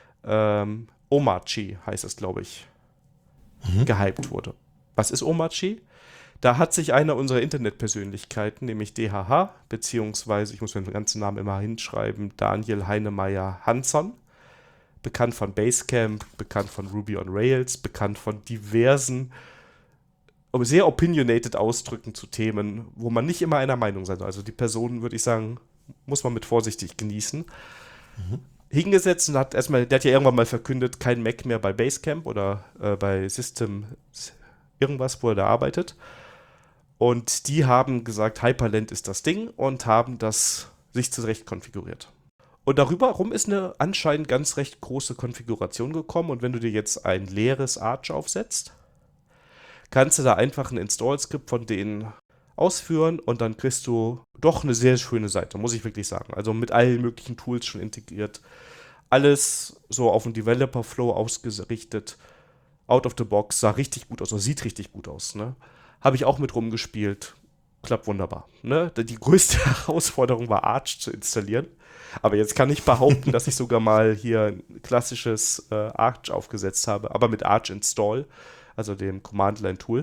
Omachi heißt es, glaube ich, gehypt wurde. Was ist Omachi? Da hat sich einer unserer Internetpersönlichkeiten, nämlich DHH, beziehungsweise, ich muss mir den ganzen Namen immer hinschreiben, Daniel Heinemeier Hansson, bekannt von Basecamp, bekannt von Ruby on Rails, bekannt von diversen, sehr opinionated Ausdrücken zu Themen, wo man nicht immer einer Meinung sein soll. Also die Person, würde ich sagen, muss man mit vorsichtig genießen. Hingesetzt und hat erstmal, der hat ja irgendwann mal verkündet, kein Mac mehr bei Basecamp oder bei System irgendwas, wo er da arbeitet. Und die haben gesagt, Hyperland ist das Ding und haben das sich zurecht konfiguriert. Und darüber herum ist eine anscheinend ganz recht große Konfiguration gekommen. Und wenn du dir jetzt ein leeres Arch aufsetzt, kannst du da einfach ein Install-Skript von denen ausführen und dann kriegst du doch eine sehr schöne Seite, muss ich wirklich sagen. Also mit allen möglichen Tools schon integriert. Alles so auf den Developer-Flow ausgerichtet. Out of the box, sah richtig gut aus, oder sieht richtig gut aus, ne? Habe ich auch mit rumgespielt. Klappt wunderbar. Ne? Die größte Herausforderung war Arch zu installieren. Aber jetzt kann ich behaupten, dass ich sogar mal hier ein klassisches Arch aufgesetzt habe, aber mit Arch Install, also dem Command-Line-Tool.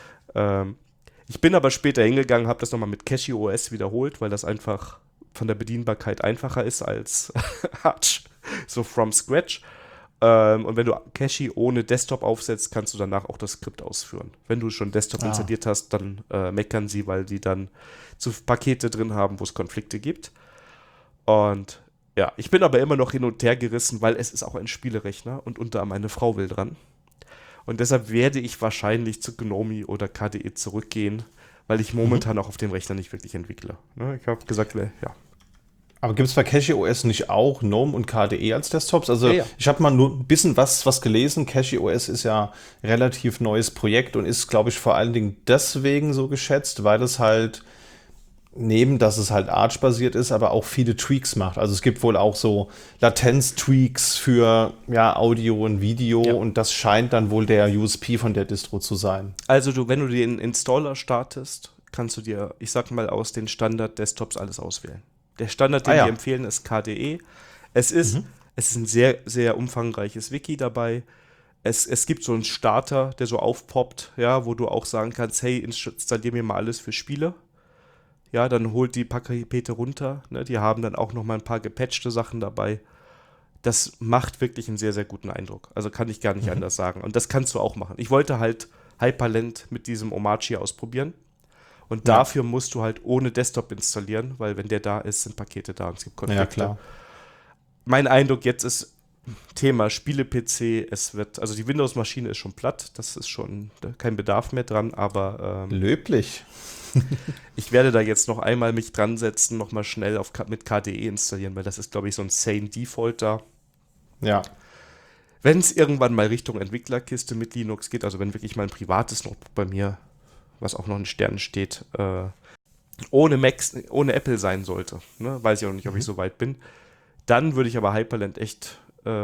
Ich bin aber später hingegangen, habe das nochmal mit CachyOS wiederholt, weil das einfach von der Bedienbarkeit einfacher ist als Arch, so from scratch. Und wenn du Cachy ohne Desktop aufsetzt, kannst du danach auch das Skript ausführen. Wenn du schon Desktop installiert hast, dann meckern sie, weil die dann zu Pakete drin haben, wo es Konflikte gibt. Und ja, ich bin aber immer noch hin und her gerissen, weil es ist auch ein Spielerechner und unter meine Frau will dran. Und deshalb werde ich wahrscheinlich zu GNOME oder KDE zurückgehen, weil ich momentan auch auf dem Rechner nicht wirklich entwickle. Ne? Ich habe gesagt, ja. Aber gibt es bei CachyOS nicht auch GNOME und KDE als Desktops? Also Ja. ich habe mal nur ein bisschen was gelesen. CachyOS ist ja ein relativ neues Projekt und ist, glaube ich, vor allen Dingen deswegen so geschätzt, weil es halt dass es halt Arch-basiert ist, aber auch viele Tweaks macht. Also es gibt wohl auch so Latenz-Tweaks für Audio und Video und das scheint dann wohl der USP von der Distro zu sein. Also wenn du den Installer startest, kannst du dir, ich sag mal, aus den Standard-Desktops alles auswählen. Der Standard, den wir empfehlen, ist KDE. Es ist ein sehr, sehr umfangreiches Wiki dabei. Es gibt so einen Starter, der so aufpoppt, ja, wo du auch sagen kannst, hey, installier mir mal alles für Spiele. Ja, dann holt die Pakete runter. Ne? Die haben dann auch noch mal ein paar gepatchte Sachen dabei. Das macht wirklich einen sehr, sehr guten Eindruck. Also kann ich gar nicht anders sagen. Und das kannst du auch machen. Ich wollte halt Hyperland mit diesem Omachi ausprobieren. Und dafür musst du halt ohne Desktop installieren, weil wenn der da ist, sind Pakete da und es gibt Konflikte. Ja, klar. Mein Eindruck jetzt ist Thema Spiele-PC. Also die Windows-Maschine ist schon platt. Das ist schon kein Bedarf mehr dran, aber löblich. Ich werde da jetzt noch einmal mich dran setzen, nochmal schnell mit KDE installieren, weil das ist, glaube ich, so ein Sane Default da. Ja. Wenn es irgendwann mal Richtung Entwicklerkiste mit Linux geht, also wenn wirklich mal ein privates Notebook bei mir, was auch noch in Sternen steht, ohne Apple sein sollte, ne? Weiß ich auch nicht, ob ich so weit bin, dann würde ich aber Hyperland echt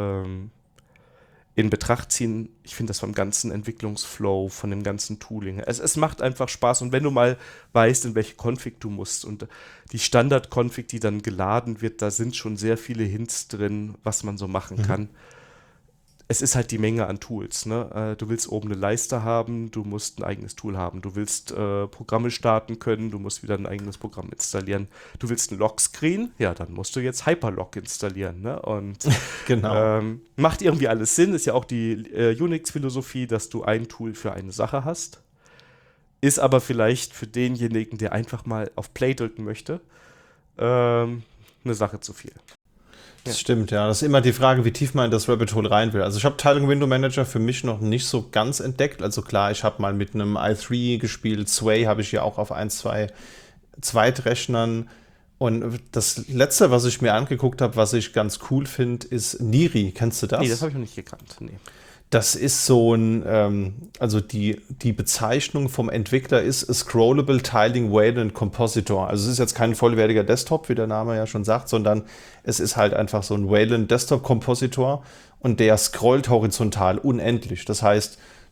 in Betracht ziehen. Ich finde das vom ganzen Entwicklungsflow, von dem ganzen Tooling. Es macht einfach Spaß und wenn du mal weißt, in welche Config du musst und die Standard-Config, die dann geladen wird, da sind schon sehr viele Hints drin, was man so machen kann. Es ist halt die Menge an Tools. Ne? Du willst oben eine Leiste haben, du musst ein eigenes Tool haben. Du willst Programme starten können, du musst wieder ein eigenes Programm installieren. Du willst ein Lockscreen, ja, dann musst du jetzt Hyperlock installieren. Ne? Und genau. Macht irgendwie alles Sinn, ist ja auch die Unix-Philosophie, dass du ein Tool für eine Sache hast. Ist aber vielleicht für denjenigen, der einfach mal auf Play drücken möchte, eine Sache zu viel. Das stimmt, ja. Das ist immer die Frage, wie tief man in das Rabbit Hole rein will. Also ich habe Teilung Window Manager für mich noch nicht so ganz entdeckt. Also klar, ich habe mal mit einem i3 gespielt. Sway habe ich ja auch auf 2 Zweitrechnern. Und das Letzte, was ich mir angeguckt habe, was ich ganz cool finde, ist Niri. Kennst du das? Nee, das habe ich noch nicht gekannt. Nee. Das ist so also die Bezeichnung vom Entwickler ist a Scrollable Tiling Wayland Compositor. Also es ist jetzt kein vollwertiger Desktop, wie der Name ja schon sagt, sondern es ist halt einfach so ein Wayland Desktop Compositor und der scrollt horizontal unendlich. Das heißt,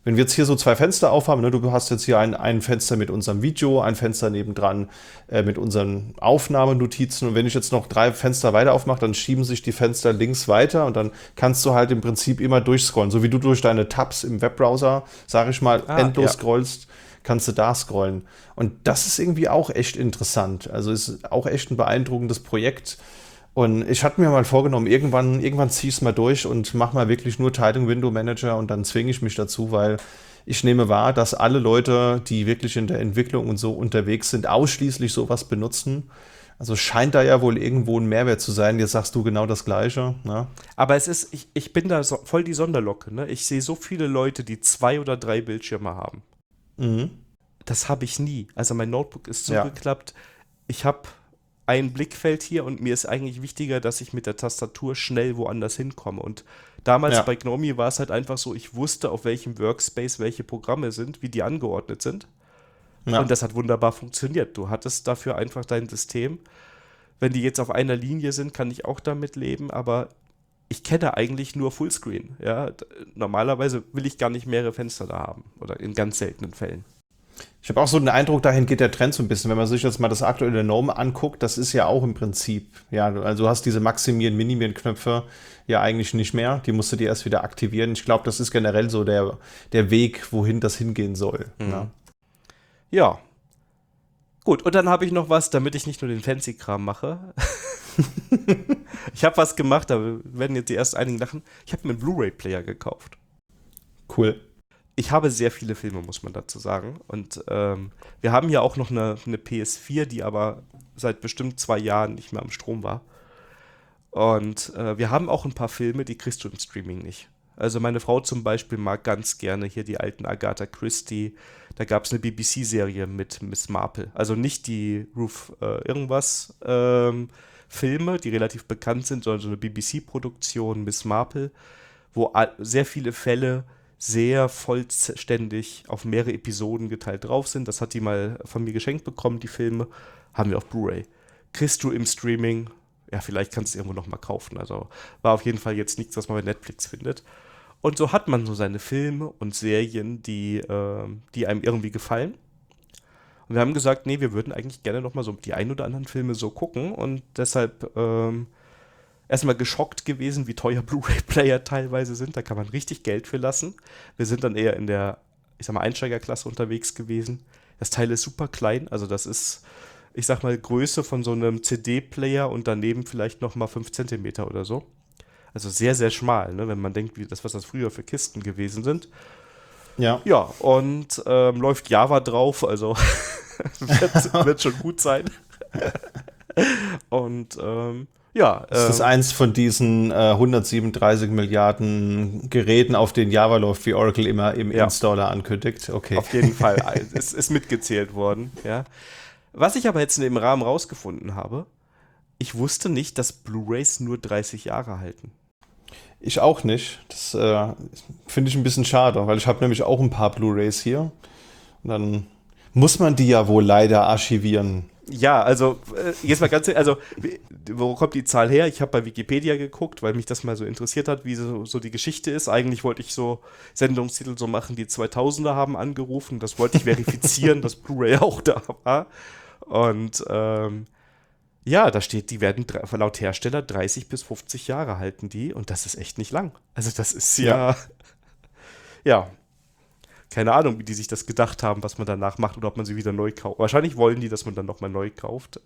Wenn wir jetzt hier so 2 Fenster aufhaben, ne, du hast jetzt hier ein Fenster mit unserem Video, ein Fenster nebendran mit unseren Aufnahmenotizen und wenn ich jetzt noch 3 Fenster weiter aufmache, dann schieben sich die Fenster links weiter und dann kannst du halt im Prinzip immer durchscrollen. So wie du durch deine Tabs im Webbrowser, sag ich mal, endlos scrollst, kannst du da scrollen. Und das ist irgendwie auch echt interessant. Also ist auch echt ein beeindruckendes Projekt. Und ich hatte mir mal vorgenommen, irgendwann ziehe ich es mal durch und mache mal wirklich nur Tiling Window Manager und dann zwinge ich mich dazu, weil ich nehme wahr, dass alle Leute, die wirklich in der Entwicklung und so unterwegs sind, ausschließlich sowas benutzen. Also scheint da ja wohl irgendwo ein Mehrwert zu sein. Jetzt sagst du genau das Gleiche. Ne? Aber ich bin da voll die Sonderlocke. Ne? Ich sehe so viele Leute, die 2 oder 3 Bildschirme haben. Mhm. Das habe ich nie. Also mein Notebook ist Ja. zugeklappt. Ich habe ein Blickfeld hier und mir ist eigentlich wichtiger, dass ich mit der Tastatur schnell woanders hinkomme. Und damals bei GNOME war es halt einfach so, ich wusste, auf welchem Workspace welche Programme sind, wie die angeordnet sind. Ja. Und das hat wunderbar funktioniert. Du hattest dafür einfach dein System. Wenn die jetzt auf einer Linie sind, kann ich auch damit leben, aber ich kenne eigentlich nur Fullscreen. Ja? Normalerweise will ich gar nicht mehrere Fenster da haben oder in ganz seltenen Fällen. Ich habe auch so den Eindruck, dahin geht der Trend so ein bisschen. Wenn man sich jetzt mal das aktuelle GNOME anguckt, das ist ja auch im Prinzip, ja, also du hast diese Maximieren, Minimieren-Knöpfe ja eigentlich nicht mehr. Die musst du dir erst wieder aktivieren. Ich glaube, das ist generell so der Weg, wohin das hingehen soll. Mhm. Ne? Ja. Gut, und dann habe ich noch was, damit ich nicht nur den Fancy-Kram mache. Ich habe was gemacht, da werden jetzt die erst einigen lachen. Ich habe mir einen Blu-ray-Player gekauft. Cool. Ich habe sehr viele Filme, muss man dazu sagen. Und wir haben ja auch noch eine PS4, die aber seit bestimmt 2 Jahren nicht mehr am Strom war. Und wir haben auch ein paar Filme, die kriegst du im Streaming nicht. Also meine Frau zum Beispiel mag ganz gerne hier die alten Agatha Christie. Da gab es eine BBC-Serie mit Miss Marple. Also nicht die Ruth irgendwas Filme, die relativ bekannt sind, sondern so eine BBC-Produktion, Miss Marple, wo sehr viele Fälle sehr vollständig auf mehrere Episoden geteilt drauf sind. Das hat die mal von mir geschenkt bekommen, die Filme. Haben wir auf Blu-ray. Kriegst du im Streaming, ja, vielleicht kannst du irgendwo noch mal kaufen. Also war auf jeden Fall jetzt nichts, was man bei Netflix findet. Und so hat man so seine Filme und Serien, die einem irgendwie gefallen. Und wir haben gesagt, nee, wir würden eigentlich gerne noch mal so die ein oder anderen Filme so gucken. Und deshalb erstmal geschockt gewesen, wie teuer Blu-ray-Player teilweise sind. Da kann man richtig Geld für lassen. Wir sind dann eher in der, ich sag mal, Einsteigerklasse unterwegs gewesen. Das Teil ist super klein. Also das ist, ich sag mal, Größe von so einem CD-Player und daneben vielleicht noch mal 5 Zentimeter oder so. Also sehr, sehr schmal, ne? Wenn man denkt, was das früher für Kisten gewesen sind. Ja. Ja, und läuft Java drauf, also wird schon gut sein. Und ja. Ist das eins von diesen 137 Milliarden Geräten, auf denen Java läuft, wie Oracle immer im Installer ankündigt? Okay. Auf jeden Fall. Es ist mitgezählt worden, ja. Was ich aber jetzt in dem Rahmen rausgefunden habe, ich wusste nicht, dass Blu-rays nur 30 Jahre halten. Ich auch nicht. Das finde ich ein bisschen schade, weil ich habe nämlich auch ein paar Blu-rays hier. Und dann muss man die ja wohl leider archivieren. Ja, also jetzt mal ganz, also wo kommt die Zahl her? Ich habe bei Wikipedia geguckt, weil mich das mal so interessiert hat, wie so die Geschichte ist. Eigentlich wollte ich so Sendungstitel so machen, die 2000er haben angerufen. Das wollte ich verifizieren, dass Blu-ray auch da war. Und ja, da steht, die werden laut Hersteller 30 bis 50 Jahre halten die. Und das ist echt nicht lang. Also das ist ja. Keine Ahnung, wie die sich das gedacht haben, was man danach macht oder ob man sie wieder neu kauft. Wahrscheinlich wollen die, dass man dann nochmal neu kauft.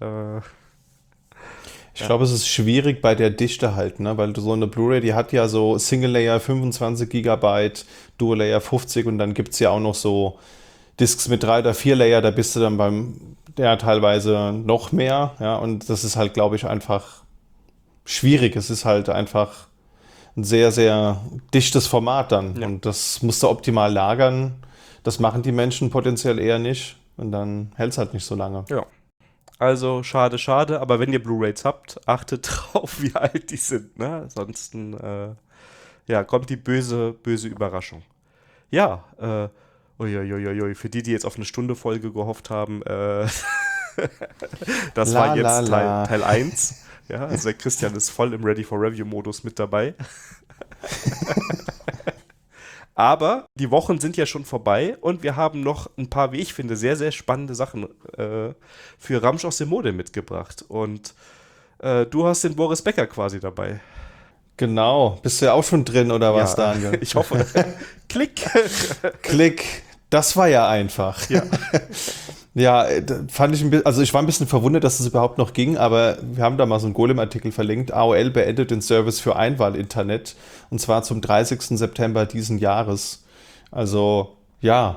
Ich glaube, es ist schwierig bei der Dichte halt, ne? Weil so eine Blu-ray, die hat ja so Single-Layer 25 Gigabyte, Dual-Layer 50 und dann gibt es ja auch noch so Discs mit 3 oder 4 Layer, da bist du dann teilweise noch mehr, ja, und das ist halt, glaube ich, einfach schwierig. Es ist halt einfach ein sehr, sehr dichtes Format dann. Ja. Und das musst du optimal lagern. Das machen die Menschen potenziell eher nicht. Und dann hält es halt nicht so lange. Ja. Also schade, schade. Aber wenn ihr Blu-rays habt, achtet drauf, wie alt die sind. Ne? Ansonsten kommt die böse, böse Überraschung. Ja, uiuiuiui. Für die jetzt auf eine Stunde Folge gehofft haben, das war jetzt Teil 1. Ja, also der Christian ist voll im Ready-for-Review-Modus mit dabei. Aber die Wochen sind ja schon vorbei und wir haben noch ein paar, wie ich finde, sehr, sehr spannende Sachen für Ramsch aus dem Mode mitgebracht. Und du hast den Boris Becker quasi dabei. Genau. Bist du ja auch schon drin oder was, Ja, Daniel? ich hoffe. Klick. Klick. Das war ja einfach. Ja. Ja, fand ich ein bisschen, also ich war ein bisschen verwundert, dass es überhaupt noch ging, aber wir haben da mal so einen Golem-Artikel verlinkt. AOL beendet den Service für Einwahl-Internet und zwar zum 30. September diesen Jahres. Also, ja,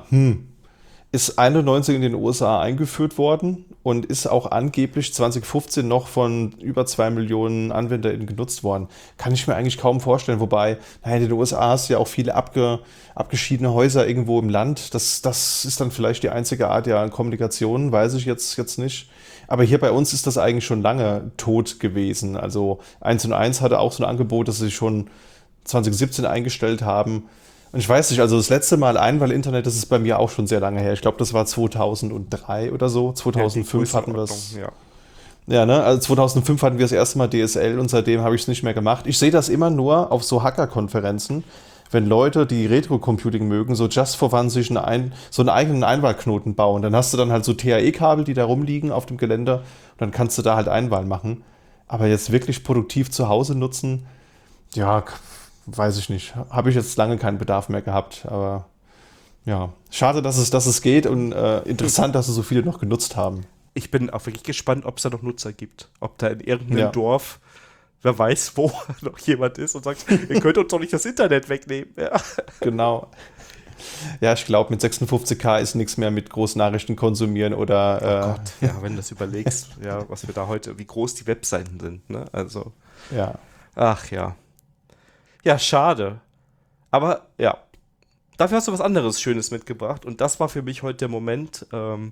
ist 91 in den USA eingeführt worden und ist auch angeblich 2015 noch von über 2 Millionen AnwenderInnen genutzt worden. Kann ich mir eigentlich kaum vorstellen, wobei, naja, in den USA hast du ja auch viele abgeschiedene Häuser irgendwo im Land. Das ist dann vielleicht die einzige Art der Kommunikation, weiß ich jetzt nicht. Aber hier bei uns ist das eigentlich schon lange tot gewesen. Also 1&1 hatte auch so ein Angebot, das sie schon 2017 eingestellt haben. Und ich weiß nicht, also das letzte Mal Einwahl-Internet, das ist bei mir auch schon sehr lange her. Ich glaube, das war 2003 oder so. 2005 hatten wir es. Ja. Ja, ne? Also 2005 hatten wir das erste Mal DSL und seitdem habe ich es nicht mehr gemacht. Ich sehe das immer nur auf so Hacker-Konferenzen, wenn Leute, die Retro-Computing mögen, so just for fun sich so einen eigenen Einwahlknoten bauen. Dann hast du dann halt so TAE-Kabel, die da rumliegen auf dem Gelände und dann kannst du da halt Einwahl machen. Aber jetzt wirklich produktiv zu Hause nutzen, ja, weiß ich nicht. Habe ich jetzt lange keinen Bedarf mehr gehabt, aber ja, schade, dass es geht und interessant, dass es so viele noch genutzt haben. Ich bin auch wirklich gespannt, ob es da noch Nutzer gibt. Ob da in irgendeinem Dorf, wer weiß wo, noch jemand ist und sagt, ihr könnt uns doch nicht das Internet wegnehmen. Ja. Genau. Ja, ich glaube, mit 56K ist nichts mehr mit Großnachrichten konsumieren oder. Oh Gott, ja, wenn du das überlegst, ja, was wir da heute, wie groß die Webseiten sind, ne? Also. Ja. Ach ja. Ja, schade. Aber ja, dafür hast du was anderes Schönes mitgebracht und das war für mich heute der Moment.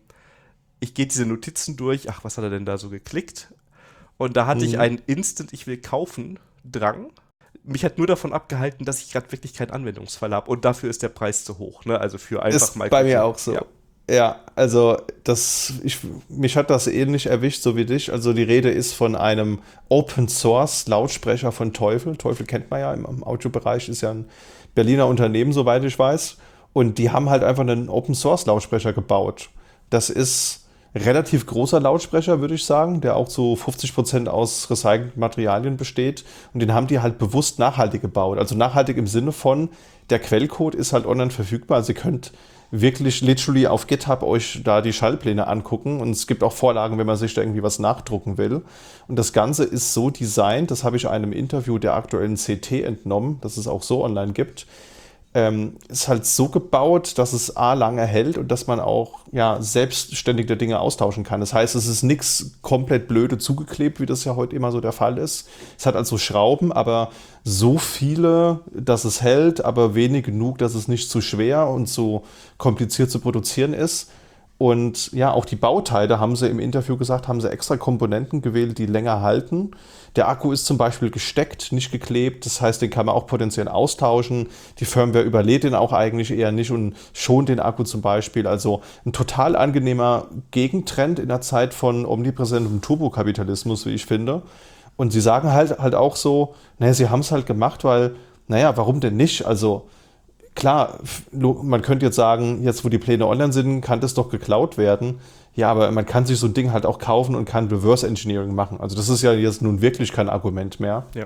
Ich gehe diese Notizen durch. Ach, was hat er denn da so geklickt? Und da hatte ich einen Instant Ich will kaufen Drang. Mich hat nur davon abgehalten, dass ich gerade wirklich keinen Anwendungsfall habe und dafür ist der Preis zu hoch. Ne? Also für einfach ist mal. Bei mir auch so. Ja. Ja, also mich hat das ähnlich erwischt, so wie dich. Also die Rede ist von einem Open Source Lautsprecher von Teufel. Teufel kennt man ja im Audiobereich, ist ja ein Berliner Unternehmen, soweit ich weiß. Und die haben halt einfach einen Open Source Lautsprecher gebaut. Das ist relativ großer Lautsprecher, würde ich sagen, der auch zu 50% aus recycelten Materialien besteht. Und den haben die halt bewusst nachhaltig gebaut. Also nachhaltig im Sinne von, der Quellcode ist halt online verfügbar. Also ihr könnt wirklich literally auf GitHub euch da die Schaltpläne angucken und es gibt auch Vorlagen, wenn man sich da irgendwie was nachdrucken will. Und das Ganze ist so designt, das habe ich einem Interview der aktuellen CT entnommen, dass es auch so online gibt, ist halt so gebaut, dass es A lange hält und dass man auch selbstständig der Dinge austauschen kann. Das heißt, es ist nichts komplett blöde zugeklebt, wie das ja heute immer so der Fall ist. Es hat also Schrauben, aber so viele, dass es hält, aber wenig genug, dass es nicht zu schwer und zu kompliziert zu produzieren ist. Und ja, auch die Bauteile, haben sie im Interview gesagt, haben sie extra Komponenten gewählt, die länger halten. Der Akku ist zum Beispiel gesteckt, nicht geklebt. Das heißt, den kann man auch potenziell austauschen. Die Firmware überlädt den auch eigentlich eher nicht und schont den Akku zum Beispiel. Also ein total angenehmer Gegentrend in der Zeit von omnipräsentem Turbokapitalismus, wie ich finde. Und sie sagen halt auch so, naja, sie haben es halt gemacht, weil, naja, warum denn nicht? Also klar, man könnte jetzt sagen, jetzt wo die Pläne online sind, kann das doch geklaut werden. Ja, aber man kann sich so ein Ding halt auch kaufen und kann Reverse Engineering machen. Also das ist ja jetzt nun wirklich kein Argument mehr. Ja.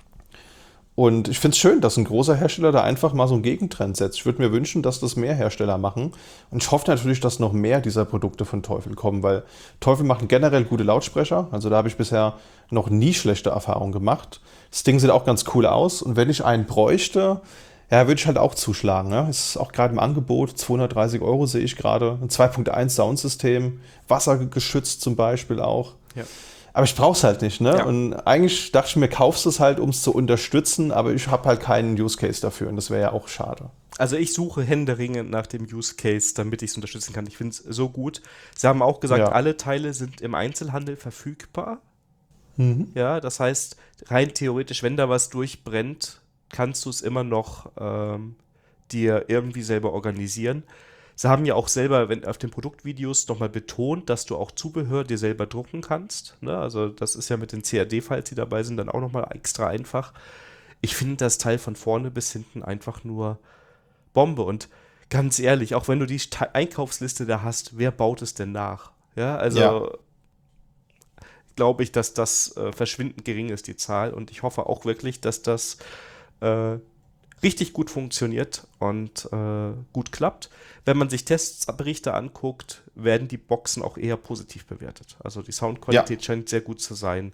Und ich finde es schön, dass ein großer Hersteller da einfach mal so einen Gegentrend setzt. Ich würde mir wünschen, dass das mehr Hersteller machen. Und ich hoffe natürlich, dass noch mehr dieser Produkte von Teufel kommen, weil Teufel machen generell gute Lautsprecher. Also da habe ich bisher noch nie schlechte Erfahrungen gemacht. Das Ding sieht auch ganz cool aus. Und wenn ich einen bräuchte, ja, würde ich halt auch zuschlagen. Ne? Ist auch gerade im Angebot, 230 € sehe ich gerade. Ein 2.1 Soundsystem, wassergeschützt zum Beispiel auch. Ja. Aber ich brauche es halt nicht. Ne? Ja. Und eigentlich dachte ich mir, kaufst es halt, um es zu unterstützen, aber ich habe halt keinen Use Case dafür und das wäre ja auch schade. Also ich suche händeringend nach dem Use Case, damit ich es unterstützen kann. Ich finde es so gut. Sie haben auch gesagt, alle Teile sind im Einzelhandel verfügbar. Ja, das heißt, rein theoretisch, wenn da was durchbrennt, kannst du es immer noch dir irgendwie selber organisieren. Sie haben ja auch selber auf den Produktvideos nochmal betont, dass du auch Zubehör dir selber drucken kannst. Ne? Also das ist ja mit den CAD-Files, die dabei sind, dann auch nochmal extra einfach. Ich finde das Teil von vorne bis hinten einfach nur Bombe. Und ganz ehrlich, auch wenn du die Einkaufsliste da hast, wer baut es denn nach? Ja, also glaube ich, dass das verschwindend gering ist, die Zahl. Und ich hoffe auch wirklich, dass das richtig gut funktioniert und gut klappt. Wenn man sich Testberichte anguckt, werden die Boxen auch eher positiv bewertet. Also die Soundqualität scheint sehr gut zu sein.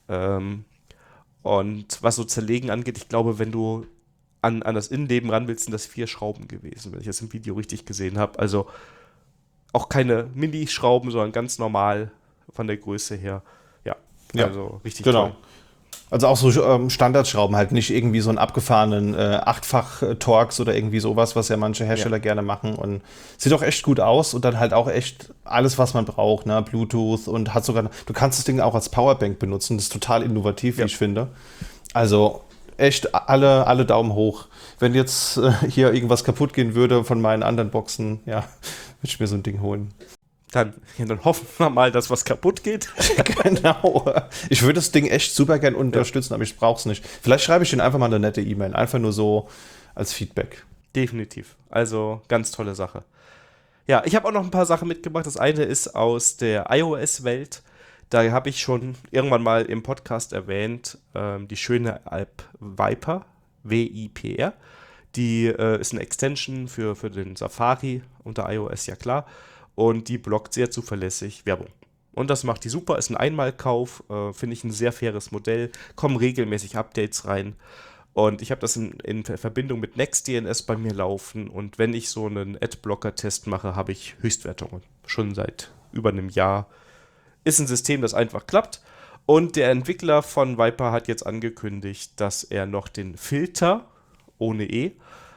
Und was so Zerlegen angeht, ich glaube, wenn du an das Innenleben ran willst, sind das 4 Schrauben gewesen, wenn ich das im Video richtig gesehen habe. Also auch keine Mini-Schrauben, sondern ganz normal von der Größe her. Ja, also richtig toll. Also auch so Standardschrauben, halt nicht irgendwie so einen abgefahrenen 8-fach-Torx oder irgendwie sowas, was ja manche Hersteller gerne machen. Und sieht auch echt gut aus und dann halt auch echt alles, was man braucht, ne? Bluetooth und hat sogar, du kannst das Ding auch als Powerbank benutzen. Das ist total innovativ, wie ich finde. Also echt alle Daumen hoch. Wenn jetzt hier irgendwas kaputt gehen würde von meinen anderen Boxen, ja, würde ich mir so ein Ding holen. Dann hoffen wir mal, dass was kaputt geht. Genau. Ich würde das Ding echt super gern unterstützen, aber ich brauche es nicht. Vielleicht schreibe ich Ihnen einfach mal eine nette E-Mail. Einfach nur so als Feedback. Definitiv. Also ganz tolle Sache. Ja, ich habe auch noch ein paar Sachen mitgebracht. Das eine ist aus der iOS-Welt. Da habe ich schon irgendwann mal im Podcast erwähnt, die schöne App Viper, W-I-P-R. Die ist eine Extension für den Safari unter iOS, ja klar. Und die blockt sehr zuverlässig Werbung. Und das macht die super, ist ein Einmalkauf, finde ich ein sehr faires Modell, kommen regelmäßig Updates rein. Und ich habe das in Verbindung mit NextDNS bei mir laufen. Und wenn ich so einen Adblocker-Test mache, habe ich Höchstwertungen. Schon seit über einem Jahr. Ist ein System, das einfach klappt. Und der Entwickler von Viper hat jetzt angekündigt, dass er noch den Filter ohne E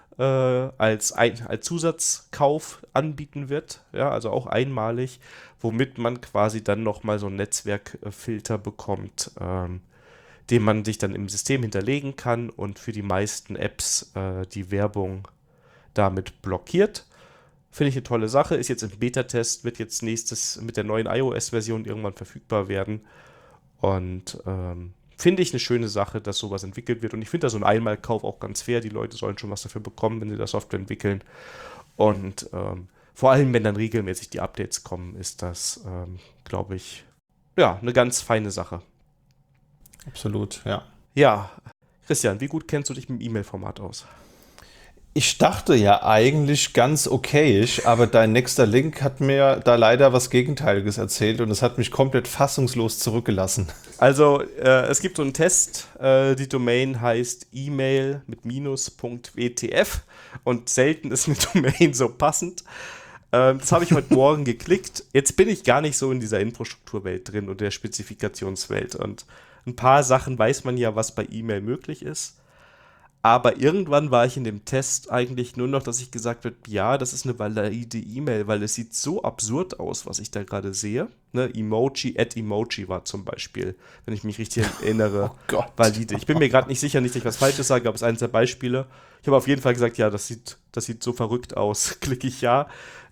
als Zusatzkauf anbieten wird, ja, also auch einmalig, womit man quasi dann nochmal so einen Netzwerkfilter bekommt, den man sich dann im System hinterlegen kann und für die meisten Apps die Werbung damit blockiert. Finde ich eine tolle Sache, ist jetzt im Beta-Test, wird jetzt nächstes mit der neuen iOS-Version irgendwann verfügbar werden und finde ich eine schöne Sache, dass sowas entwickelt wird. Und ich finde da so ein Einmalkauf auch ganz fair. Die Leute sollen schon was dafür bekommen, wenn sie das Software entwickeln. Und vor allem, wenn dann regelmäßig die Updates kommen, ist das, glaube ich, ja, eine ganz feine Sache. Absolut, ja. Ja, Christian, wie gut kennst du dich mit dem E-Mail-Format aus? Ich dachte ja eigentlich ganz okayisch, aber dein nächster Link hat mir da leider was Gegenteiliges erzählt und es hat mich komplett fassungslos zurückgelassen. Also, es gibt so einen Test, die Domain heißt email mit minus.wtf und selten ist eine Domain so passend. Das habe ich heute Morgen geklickt. Jetzt bin ich gar nicht so in dieser Infrastrukturwelt drin und der Spezifikationswelt und ein paar Sachen weiß man ja, was bei E-Mail möglich ist. Aber irgendwann war ich in dem Test eigentlich nur noch, dass ich gesagt habe, ja, das ist eine valide E-Mail, weil es sieht so absurd aus, was ich da gerade sehe. Ne, Emoji war zum Beispiel, wenn ich mich richtig erinnere, valide. Ich bin mir gerade nicht sicher, nicht, dass ich was Falsches sage, aber es ist eines der Beispiele. Ich habe auf jeden Fall gesagt, ja, das sieht so verrückt aus. Klicke ich ja.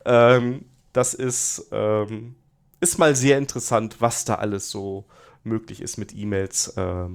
Das ist mal sehr interessant, was da alles so möglich ist mit E-Mails.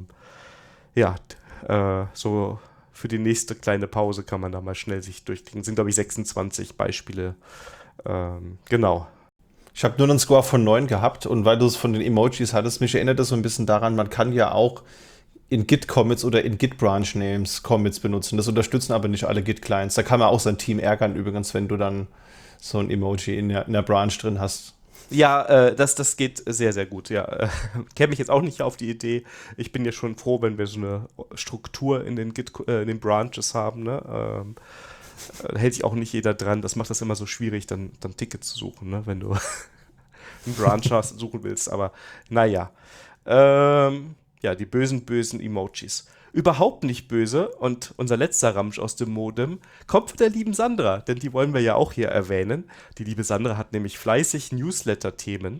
So für die nächste kleine Pause kann man da mal schnell sich durchklicken. Sind, glaube ich, 26 Beispiele. Genau. Ich habe nur einen Score von 9 gehabt und weil du es von den Emojis hattest, mich erinnert das so ein bisschen daran, man kann ja auch in Git-Commits oder in Git-Branch-Names Commits benutzen. Das unterstützen aber nicht alle Git-Clients. Da kann man auch sein Team ärgern übrigens, wenn du dann so ein Emoji in der Branch drin hast. Ja, das geht sehr, sehr gut. Ja, käme mich jetzt auch nicht auf die Idee. Ich bin ja schon froh, wenn wir so eine Struktur in den Branches haben. Ne? Hält sich auch nicht jeder dran. Das macht das immer so schwierig, dann Tickets zu suchen, ne? Wenn du einen Branch suchen willst. Aber naja. Ja, die bösen Emojis. Überhaupt nicht böse und unser letzter Ramsch aus dem Modem kommt von der lieben Sandra, denn die wollen wir ja auch hier erwähnen. Die liebe Sandra hat nämlich fleißig Newsletter-Themen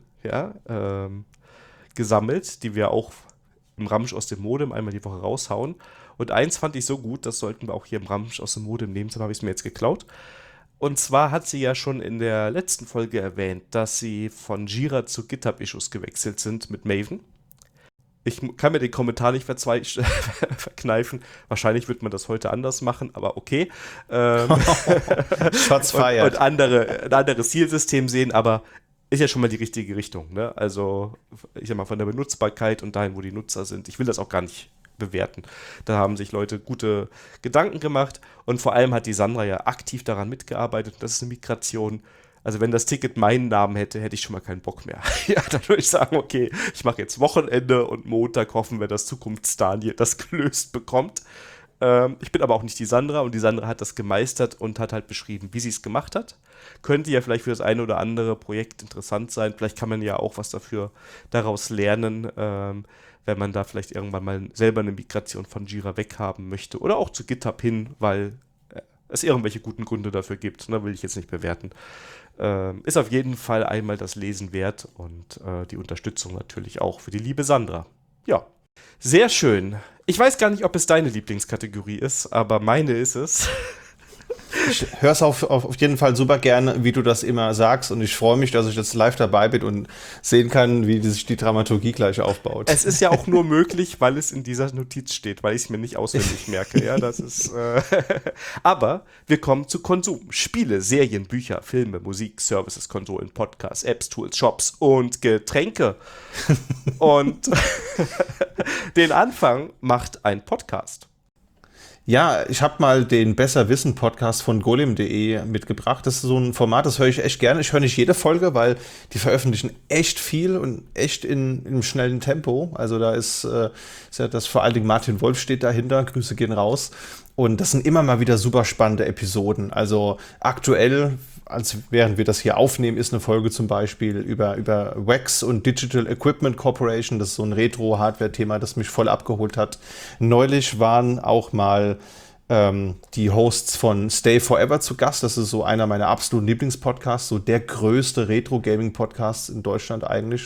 gesammelt, die wir auch im Ramsch aus dem Modem einmal die Woche raushauen. Und eins fand ich so gut, das sollten wir auch hier im Ramsch aus dem Modem nehmen, deshalb habe ich es mir jetzt geklaut. Und zwar hat sie ja schon in der letzten Folge erwähnt, dass sie von Jira zu GitHub-Issues gewechselt sind mit Maven. Ich kann mir den Kommentar nicht verkneifen. Wahrscheinlich wird man das heute anders machen, aber okay. Shots fired. Und ein anderes Zielsystem sehen, aber ist ja schon mal die richtige Richtung. Ne? Also, ich sag mal, von der Benutzbarkeit und dahin, wo die Nutzer sind. Ich will das auch gar nicht bewerten. Da haben sich Leute gute Gedanken gemacht und vor allem hat die Sandra ja aktiv daran mitgearbeitet. Das ist eine Migration. Also wenn das Ticket meinen Namen hätte, hätte ich schon mal keinen Bock mehr. Ja, dann würde ich sagen, okay, ich mache jetzt Wochenende und Montag hoffen wir, dass Zukunftsdaniel das gelöst bekommt. Ich bin aber auch nicht die Sandra und die Sandra hat das gemeistert und hat halt beschrieben, wie sie es gemacht hat. Könnte ja vielleicht für das eine oder andere Projekt interessant sein. Vielleicht kann man ja auch was daraus lernen, wenn man da vielleicht irgendwann mal selber eine Migration von Jira weghaben möchte. Oder auch zu GitHub hin, weil es irgendwelche guten Gründe dafür gibt. Ne, will ich jetzt nicht bewerten. Ist auf jeden Fall einmal das Lesen wert und die Unterstützung natürlich auch für die liebe Sandra. Ja, sehr schön. Ich weiß gar nicht, ob es deine Lieblingskategorie ist, aber meine ist es. Ich höre es auf jeden Fall super gerne, wie du das immer sagst und ich freue mich, dass ich jetzt live dabei bin und sehen kann, wie sich die Dramaturgie gleich aufbaut. Es ist ja auch nur möglich, weil es in dieser Notiz steht, weil ich es mir nicht auswendig merke. Ja, das ist. Aber wir kommen zu Konsum. Spiele, Serien, Bücher, Filme, Musik, Services, Konsolen, Podcasts, Apps, Tools, Shops und Getränke. Und den Anfang macht ein Podcast. Ja, ich habe mal den Besser-Wissen-Podcast von golem.de mitgebracht. Das ist so ein Format, das höre ich echt gerne. Ich höre nicht jede Folge, weil die veröffentlichen echt viel und echt im schnellen Tempo. Also da ist ja das vor allen Dingen Martin Wolf steht dahinter. Grüße gehen raus. Und das sind immer mal wieder super spannende Episoden. Also aktuell, als während wir das hier aufnehmen, ist eine Folge zum Beispiel über WEX und Digital Equipment Corporation. Das ist so ein Retro-Hardware-Thema, das mich voll abgeholt hat. Neulich waren auch mal die Hosts von Stay Forever zu Gast. Das ist so einer meiner absoluten Lieblingspodcasts, so der größte Retro-Gaming-Podcast in Deutschland eigentlich.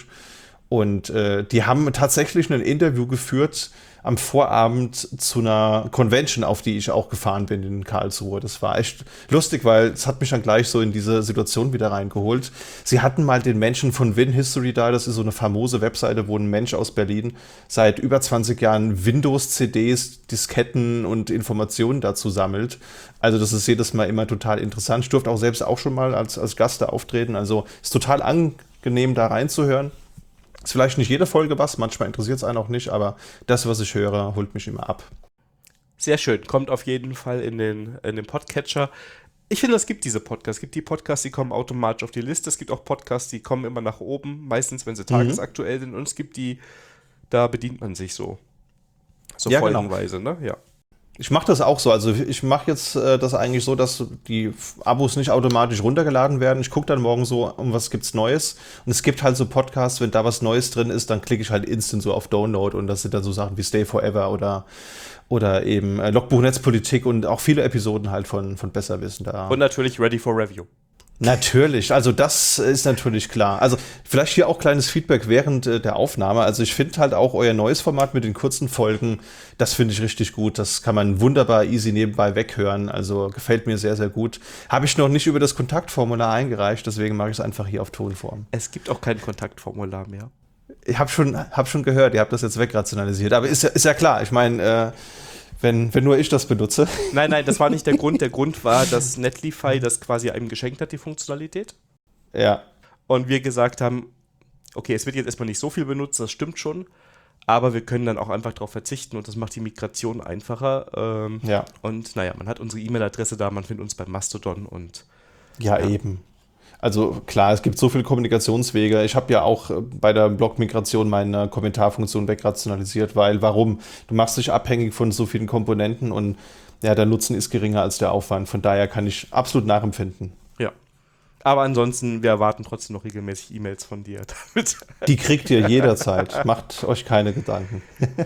Und die haben tatsächlich ein Interview geführt am Vorabend zu einer Convention, auf die ich auch gefahren bin in Karlsruhe. Das war echt lustig, weil es hat mich dann gleich so in diese Situation wieder reingeholt. Sie hatten mal den Menschen von Win History da. Das ist so eine famose Webseite, wo ein Mensch aus Berlin seit über 20 Jahren Windows-CDs, Disketten und Informationen dazu sammelt. Also das ist jedes Mal immer total interessant. Ich durfte auch selbst schon mal als Gast da auftreten. Also ist total angenehm, da reinzuhören. Ist vielleicht nicht jede Folge was, manchmal interessiert es einen auch nicht, aber das, was ich höre, holt mich immer ab. Sehr schön, kommt auf jeden Fall in den Podcatcher. Ich finde, es gibt diese Podcasts. Es gibt die Podcasts, die kommen automatisch auf die Liste. Es gibt auch Podcasts, die kommen immer nach oben, meistens, wenn sie tagesaktuell sind. Und es gibt die, da bedient man sich so ja, folgenweise, genau. Ne? Ja. Ich mache das auch so. Also ich mache jetzt das eigentlich so, dass die Abos nicht automatisch runtergeladen werden. Ich gucke dann morgen so, um was gibt's Neues. Und es gibt halt so Podcasts, wenn da was Neues drin ist, dann klicke ich halt instant so auf Download. Und das sind dann so Sachen wie Stay Forever oder eben Logbuch Netzpolitik und auch viele Episoden halt von Besserwissen da. Und natürlich Ready for Review. Natürlich, also das ist natürlich klar. Also vielleicht hier auch kleines Feedback während der Aufnahme. Also ich finde halt auch euer neues Format mit den kurzen Folgen, das finde ich richtig gut. Das kann man wunderbar easy nebenbei weghören. Also gefällt mir sehr, sehr gut. Habe ich noch nicht über das Kontaktformular eingereicht, deswegen mache ich es einfach hier auf Tonform. Es gibt auch kein Kontaktformular mehr. Ich habe schon gehört, ihr habt das jetzt wegrationalisiert. Aber ist ja klar, ich meine, wenn nur ich das benutze. Nein, das war nicht der Grund. Der Grund war, dass Netlify das quasi einem geschenkt hat, die Funktionalität. Ja. Und wir gesagt haben, okay, es wird jetzt erstmal nicht so viel benutzt, das stimmt schon, aber wir können dann auch einfach darauf verzichten und das macht die Migration einfacher. Ja. Und naja, man hat unsere E-Mail-Adresse da, man findet uns bei Mastodon und ja, eben. Also klar, es gibt so viele Kommunikationswege. Ich habe ja auch bei der Blog-Migration meine Kommentarfunktion wegrationalisiert, weil warum? Du machst dich abhängig von so vielen Komponenten und ja, der Nutzen ist geringer als der Aufwand. Von daher kann ich absolut nachempfinden. Ja. Aber ansonsten, wir erwarten trotzdem noch regelmäßig E-Mails von dir. Die kriegt ihr jederzeit. Macht euch keine Gedanken.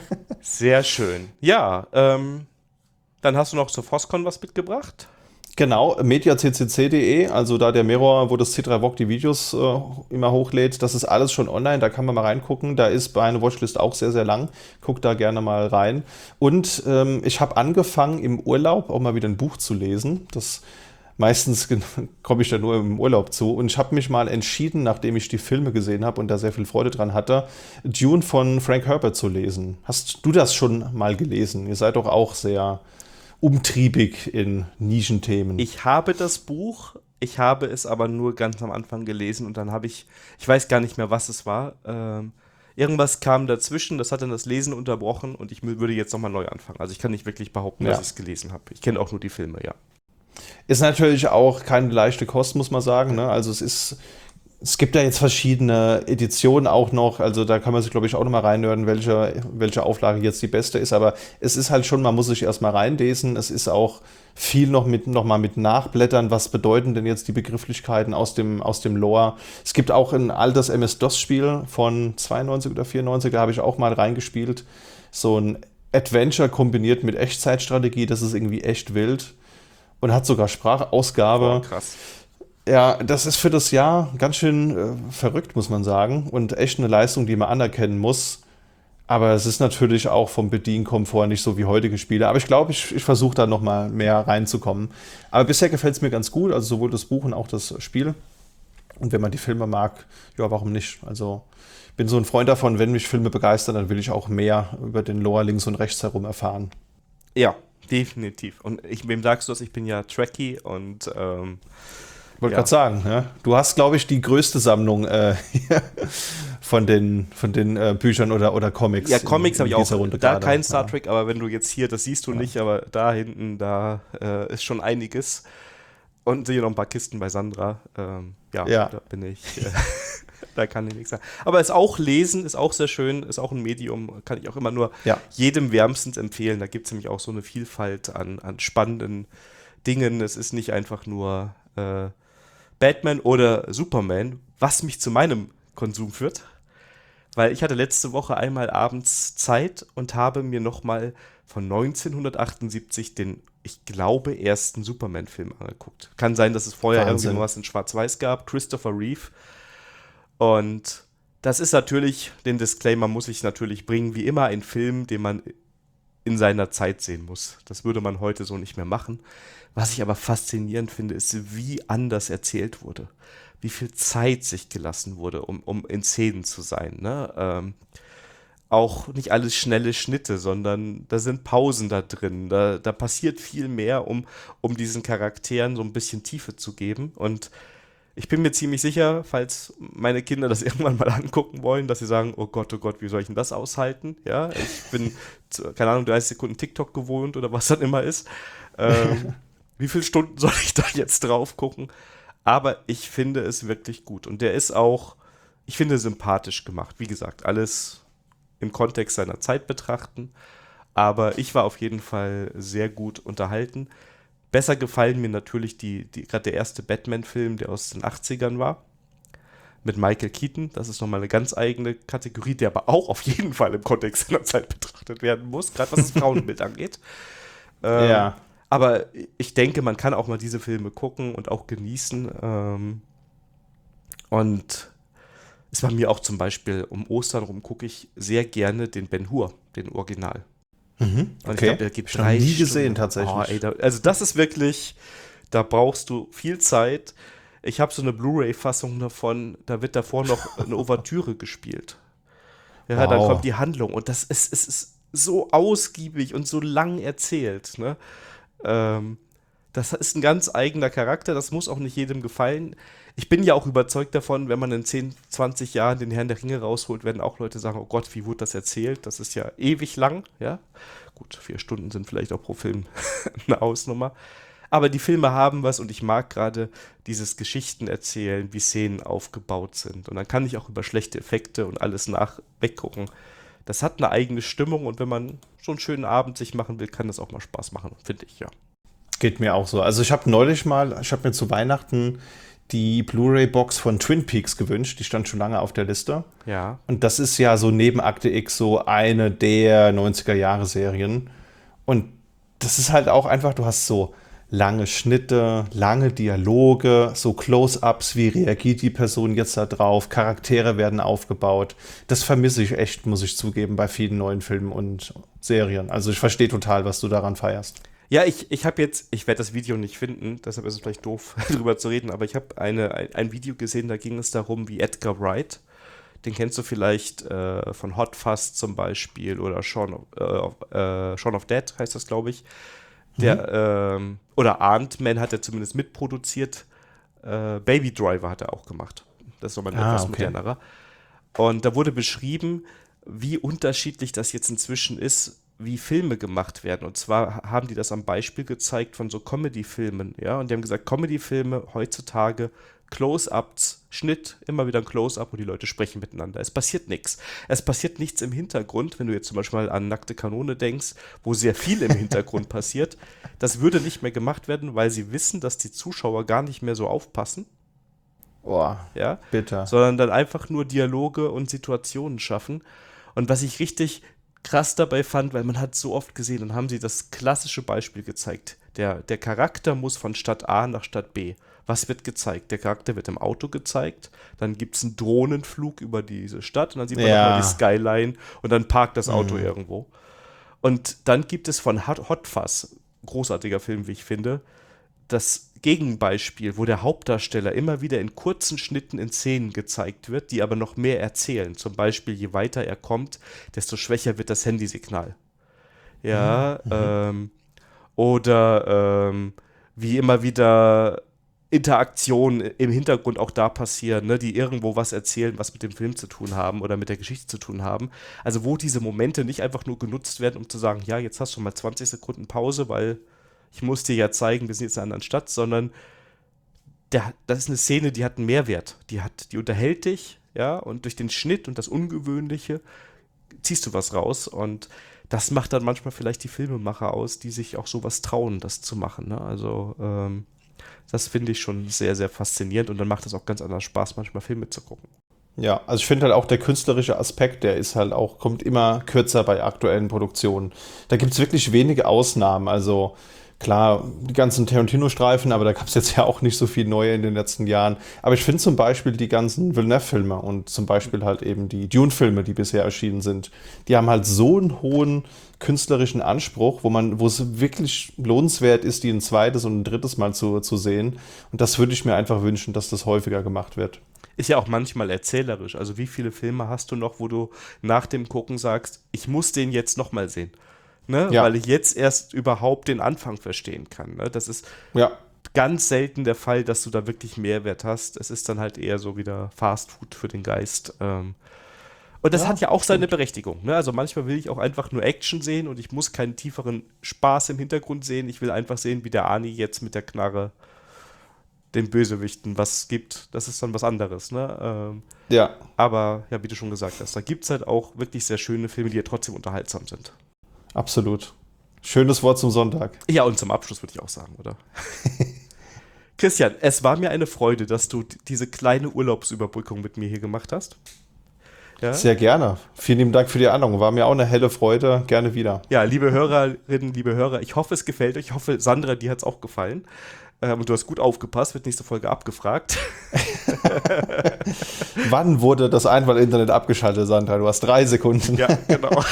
Sehr schön. Ja, dann hast du noch zur FOSCON was mitgebracht? Genau, mediaccc.de, also da der Mirror, wo das C3 VOG die Videos immer hochlädt, das ist alles schon online, da kann man mal reingucken. Da ist meine Watchlist auch sehr, sehr lang. Guckt da gerne mal rein. Und ich habe angefangen im Urlaub auch mal wieder ein Buch zu lesen. Das Meistens komme ich da nur im Urlaub zu. Und ich habe mich mal entschieden, nachdem ich die Filme gesehen habe und da sehr viel Freude dran hatte, Dune von Frank Herbert zu lesen. Hast du das schon mal gelesen? Ihr seid doch auch sehr umtriebig in Nischenthemen. Ich habe das Buch, ich habe es aber nur ganz am Anfang gelesen und dann habe ich weiß gar nicht mehr, was es war. Irgendwas kam dazwischen, das hat dann das Lesen unterbrochen und ich würde jetzt nochmal neu anfangen. Also ich kann nicht wirklich behaupten, dass ich es gelesen habe. Ich kenne auch nur die Filme, ja. Ist natürlich auch keine leichte Kost, muss man sagen. Ne? Also es gibt ja jetzt verschiedene Editionen auch noch, also da kann man sich, glaube ich, auch noch mal reinhören, welche Auflage jetzt die beste ist, aber es ist halt schon, man muss sich erstmal reinlesen, es ist auch viel noch mal mit Nachblättern, was bedeuten denn jetzt die Begrifflichkeiten aus dem Lore. Es gibt auch ein altes MS-DOS-Spiel von 92 oder 94, da habe ich auch mal reingespielt, so ein Adventure kombiniert mit Echtzeitstrategie, das ist irgendwie echt wild und hat sogar Sprachausgabe. Oh, krass. Ja, das ist für das Jahr ganz schön verrückt, muss man sagen. Und echt eine Leistung, die man anerkennen muss. Aber es ist natürlich auch vom Bedienkomfort nicht so wie heutige Spiele. Aber ich glaube, ich versuche da noch mal mehr reinzukommen. Aber bisher gefällt es mir ganz gut. Also sowohl das Buch und auch das Spiel. Und wenn man die Filme mag, ja, warum nicht? Also ich bin so ein Freund davon, wenn mich Filme begeistern, dann will ich auch mehr über den Lore links und rechts herum erfahren. Ja, definitiv. Und wem sagst du das? Ich bin ja Trekkie und Wollte gerade sagen, ja. Du hast, glaube ich, die größte Sammlung von den Büchern oder Comics. Ja, Comics habe ich auch. Runde Da gerade. kein Star Trek, aber wenn du jetzt hier, das siehst du nicht, aber da hinten, da ist schon einiges. Und hier noch ein paar Kisten bei Sandra. Da bin ich. Da kann ich nichts sagen. Aber es auch lesen, ist auch sehr schön, ist auch ein Medium, kann ich auch immer nur jedem wärmstens empfehlen. Da gibt es nämlich auch so eine Vielfalt an spannenden Dingen. Es ist nicht einfach nur Batman oder Superman, was mich zu meinem Konsum führt. Weil ich hatte letzte Woche einmal abends Zeit und habe mir nochmal von 1978 den, ich glaube, ersten Superman-Film angeguckt. Kann sein, dass es vorher irgendwie was in Schwarz-Weiß gab. Christopher Reeve. Und das ist natürlich, den Disclaimer muss ich natürlich bringen, wie immer ein Film, den man in seiner Zeit sehen muss. Das würde man heute so nicht mehr machen. Was ich aber faszinierend finde, ist, wie anders erzählt wurde. Wie viel Zeit sich gelassen wurde, um in Szenen zu sein. Ne? Auch nicht alles schnelle Schnitte, sondern da sind Pausen da drin. Da passiert viel mehr, um diesen Charakteren so ein bisschen Tiefe zu geben. Und ich bin mir ziemlich sicher, falls meine Kinder das irgendwann mal angucken wollen, dass sie sagen, oh Gott, wie soll ich denn das aushalten? Ja, ich bin, keine Ahnung, 30 Sekunden TikTok gewohnt oder was dann immer ist. Wie viele Stunden soll ich da jetzt drauf gucken? Aber ich finde es wirklich gut. Und der ist auch, ich finde, sympathisch gemacht. Wie gesagt, alles im Kontext seiner Zeit betrachten. Aber ich war auf jeden Fall sehr gut unterhalten. Besser gefallen mir natürlich gerade der erste Batman-Film, der aus den 80ern war. Mit Michael Keaton. Das ist nochmal eine ganz eigene Kategorie, der aber auch auf jeden Fall im Kontext seiner Zeit betrachtet werden muss. Gerade was das Frauenbild angeht. Ja. Aber ich denke, man kann auch mal diese Filme gucken und auch genießen. Und es war mir auch zum Beispiel um Ostern rum, gucke ich sehr gerne den Ben-Hur, den Original. Mhm, Und okay. ich glaube, der gibt ich habe nie gesehen, Stunden. tatsächlich. Oh, ey, also das ist wirklich, da brauchst du viel Zeit. Ich habe so eine Blu-ray-Fassung davon, da wird davor noch eine Ouvertüre gespielt. Ja, dann kommt die Handlung und es ist so ausgiebig und so lang erzählt, ne? Das ist ein ganz eigener Charakter, das muss auch nicht jedem gefallen. Ich bin ja auch überzeugt davon, wenn man in 10, 20 Jahren den Herrn der Ringe rausholt, werden auch Leute sagen, oh Gott, wie wurde das erzählt? Das ist ja ewig lang, ja. Gut, 4 Stunden sind vielleicht auch pro Film eine Ausnummer. Aber die Filme haben was und ich mag gerade dieses Geschichten erzählen, wie Szenen aufgebaut sind. Und dann kann ich auch über schlechte Effekte und alles weggucken. Das hat eine eigene Stimmung und wenn man so einen schönen Abend sich machen will, kann das auch mal Spaß machen, finde ich, ja. Geht mir auch so. Also ich habe mir zu Weihnachten die Blu-ray-Box von Twin Peaks gewünscht. Die stand schon lange auf der Liste. Ja. Und das ist ja so neben Akte X so eine der 90er-Jahre-Serien. Und das ist halt auch einfach, du hast so lange Schnitte, lange Dialoge, so Close-ups, wie reagiert die Person jetzt da drauf, Charaktere werden aufgebaut. Das vermisse ich echt, muss ich zugeben, bei vielen neuen Filmen und Serien. Also ich verstehe total, was du daran feierst. Ja, ich habe jetzt, ich werde das Video nicht finden, deshalb ist es vielleicht doof, drüber zu reden, aber ich habe ein Video gesehen, da ging es darum, wie Edgar Wright, den kennst du vielleicht von Hot Fuzz zum Beispiel oder Shaun of Dead heißt das, glaube ich. Oder Ant-Man hat er zumindest mitproduziert. Baby Driver hat er auch gemacht. Das ist nochmal ein etwas Okay. modernerer. Und da wurde beschrieben, wie unterschiedlich das jetzt inzwischen ist, wie Filme gemacht werden. Und zwar haben die das am Beispiel gezeigt von so Comedy-Filmen, ja. Und die haben gesagt, Comedy-Filme heutzutage, Close-ups, Schnitt, immer wieder ein Close-up und die Leute sprechen miteinander. Es passiert nichts. Es passiert nichts im Hintergrund, wenn du jetzt zum Beispiel mal an Nackte Kanone denkst, wo sehr viel im Hintergrund passiert. Das würde nicht mehr gemacht werden, weil sie wissen, dass die Zuschauer gar nicht mehr so aufpassen, Boah, ja, bitter. sondern dann einfach nur Dialoge und Situationen schaffen. Und was ich richtig krass dabei fand, weil man hat so oft gesehen, dann haben sie das klassische Beispiel gezeigt. Der Charakter muss von Stadt A nach Stadt B. Was wird gezeigt? Der Charakter wird im Auto gezeigt, dann gibt es einen Drohnenflug über diese Stadt und dann sieht man nochmal die Skyline und dann parkt das Auto irgendwo. Und dann gibt es von Hot Fuzz, großartiger Film, wie ich finde, das Gegenbeispiel, wo der Hauptdarsteller immer wieder in kurzen Schnitten in Szenen gezeigt wird, die aber noch mehr erzählen. Zum Beispiel, je weiter er kommt, desto schwächer wird das Handysignal. Ja, oder wie immer wieder Interaktionen im Hintergrund auch da passieren, ne, die irgendwo was erzählen, was mit dem Film zu tun haben oder mit der Geschichte zu tun haben. Also wo diese Momente nicht einfach nur genutzt werden, um zu sagen, ja, jetzt hast du mal 20 Sekunden Pause, weil ich muss dir ja zeigen, wir sind jetzt in einer anderen Stadt, sondern das ist eine Szene, die hat einen Mehrwert. Die unterhält dich, ja, und durch den Schnitt und das Ungewöhnliche ziehst du was raus und das macht dann manchmal vielleicht die Filmemacher aus, die sich auch sowas trauen, das zu machen. Ne? Also das finde ich schon sehr, sehr faszinierend und dann macht es auch ganz anders Spaß, manchmal Filme zu gucken. Ja, also ich finde halt auch der künstlerische Aspekt, der ist halt auch, kommt immer kürzer bei aktuellen Produktionen. Da gibt es wirklich wenige Ausnahmen. Also klar, die ganzen Tarantino-Streifen, aber da gab es jetzt ja auch nicht so viel Neue in den letzten Jahren. Aber ich finde zum Beispiel die ganzen Villeneuve-Filme und zum Beispiel halt eben die Dune-Filme, die bisher erschienen sind, die haben halt so einen hohen künstlerischen Anspruch, wo es wirklich lohnenswert ist, die ein zweites und ein drittes Mal zu sehen. Und das würde ich mir einfach wünschen, dass das häufiger gemacht wird. Ist ja auch manchmal erzählerisch. Also wie viele Filme hast du noch, wo du nach dem Gucken sagst, ich muss den jetzt nochmal sehen? Ne? Ja. Weil ich jetzt erst überhaupt den Anfang verstehen kann. Ne? Das ist Ja, ganz selten der Fall, dass du da wirklich Mehrwert hast. Es ist dann halt eher so wieder Fast Food für den Geist. Und das Ja, hat ja auch seine stimmt. Berechtigung. Ne? Also manchmal will ich auch einfach nur Action sehen und ich muss keinen tieferen Spaß im Hintergrund sehen. Ich will einfach sehen, wie der Ani jetzt mit der Knarre den Bösewichten was gibt. Das ist dann was anderes. Ne? Ja, Aber ja, wie du schon gesagt hast, da gibt es halt auch wirklich sehr schöne Filme, die ja trotzdem unterhaltsam sind. absolut. Schönes Wort zum Sonntag. Ja, und zum Abschluss würde ich auch sagen, oder? Christian, es war mir eine Freude, dass du diese kleine Urlaubsüberbrückung mit mir hier gemacht hast. Ja, Sehr gerne. Vielen lieben Dank für die Einladung. War mir auch eine helle Freude. Gerne wieder. ja, liebe Hörerinnen, liebe Hörer, ich hoffe, es gefällt euch. Ich hoffe, Sandra, dir hat es auch gefallen. Und du hast gut aufgepasst, wird nächste Folge abgefragt. Wann wurde das Einwahl-Internet abgeschaltet, Sandra? Du hast 3 Sekunden. Ja, genau.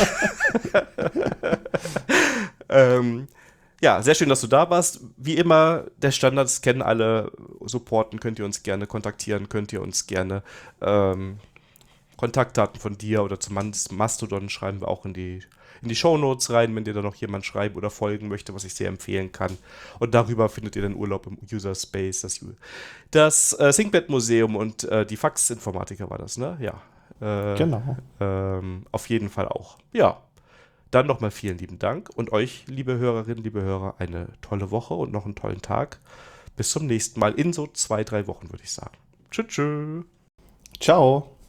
Ja, sehr schön, dass du da warst. Wie immer, der Standards kennen alle, supporten könnt ihr uns gerne, kontaktieren könnt ihr uns gerne. Kontaktdaten von dir oder zum Mastodon schreiben wir auch in die Shownotes rein, wenn dir da noch jemand schreiben oder folgen möchte, was ich sehr empfehlen kann. Und darüber findet ihr den Urlaub im User Space, das ThinkPad-Museum und die Fax-Informatiker war das, ne? Ja. Genau. Auf jeden Fall auch. Ja. Dann nochmal vielen lieben Dank und euch, liebe Hörerinnen, liebe Hörer, eine tolle Woche und noch einen tollen Tag. Bis zum nächsten Mal in so 2, 3 Wochen, würde ich sagen. Tschüss. Ciao.